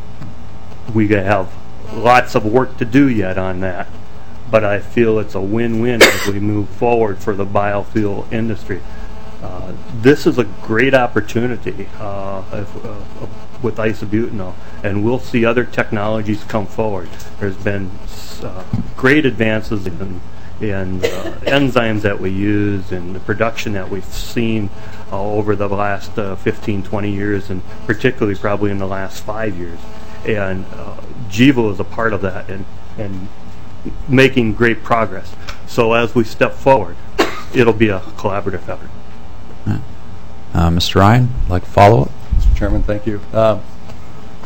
we have lots of work to do yet on that, but I feel it's a win-win as we move forward for the biofuel industry. Uh, this is a great opportunity uh, if, uh, with isobutanol, and we'll see other technologies come forward. There's been uh, great advances in, in uh, enzymes that we use and the production that we've seen uh, over the last uh, fifteen, twenty years, and particularly probably in the last five years. And uh, GEVO is a part of that and, and making great progress. So as we step forward, it'll be a collaborative effort. Uh, Mister Ryan, like follow up? Mister Chairman, thank you. Uh,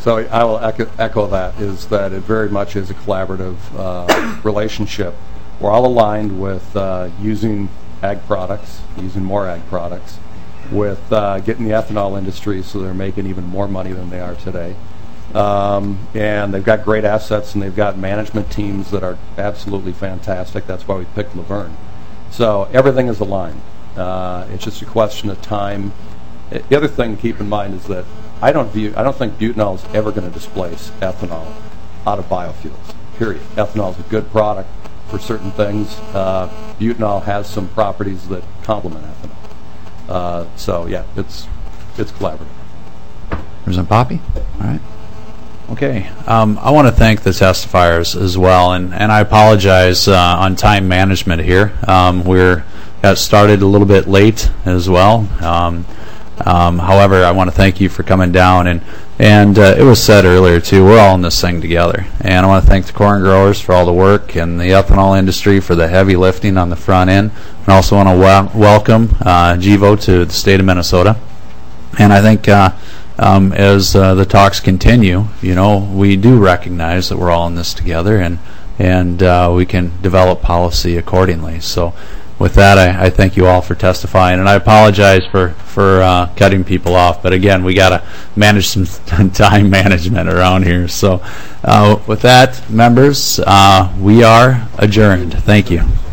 So I will echo, echo that, is that it very much is a collaborative uh, relationship. We're all aligned with uh, using ag products, using more ag products, with uh, getting the ethanol industry so they're making even more money than they are today. Um, and they've got great assets, and they've got management teams that are absolutely fantastic. That's why we picked Laverne. So everything is aligned. Uh, it's just a question of time. The other thing to keep in mind is that I don't view, I don't think butanol is ever going to displace ethanol out of biofuels. Period. Ethanol is a good product for certain things. Uh, butanol has some properties that complement ethanol. Uh, so yeah, it's it's collaborative. Representative Poppe? All right. Okay. Um, I want to thank the testifiers as well, and, and I apologize uh, on time management here. Um, we're got started a little bit late as well. Um, um, however, I want to thank you for coming down, and and uh, it was said earlier too, we're all in this thing together. And I want to thank the corn growers for all the work, and the ethanol industry for the heavy lifting on the front end. And I also want to wel welcome uh, GEVO to the state of Minnesota. And I think uh, um, as uh, the talks continue, you know, we do recognize that we're all in this together, and and uh, we can develop policy accordingly. So with that, I, I thank you all for testifying, and I apologize for for uh, cutting people off. But again, we got to manage some time management around here. So uh, with that, members, uh, we are adjourned. Thank you.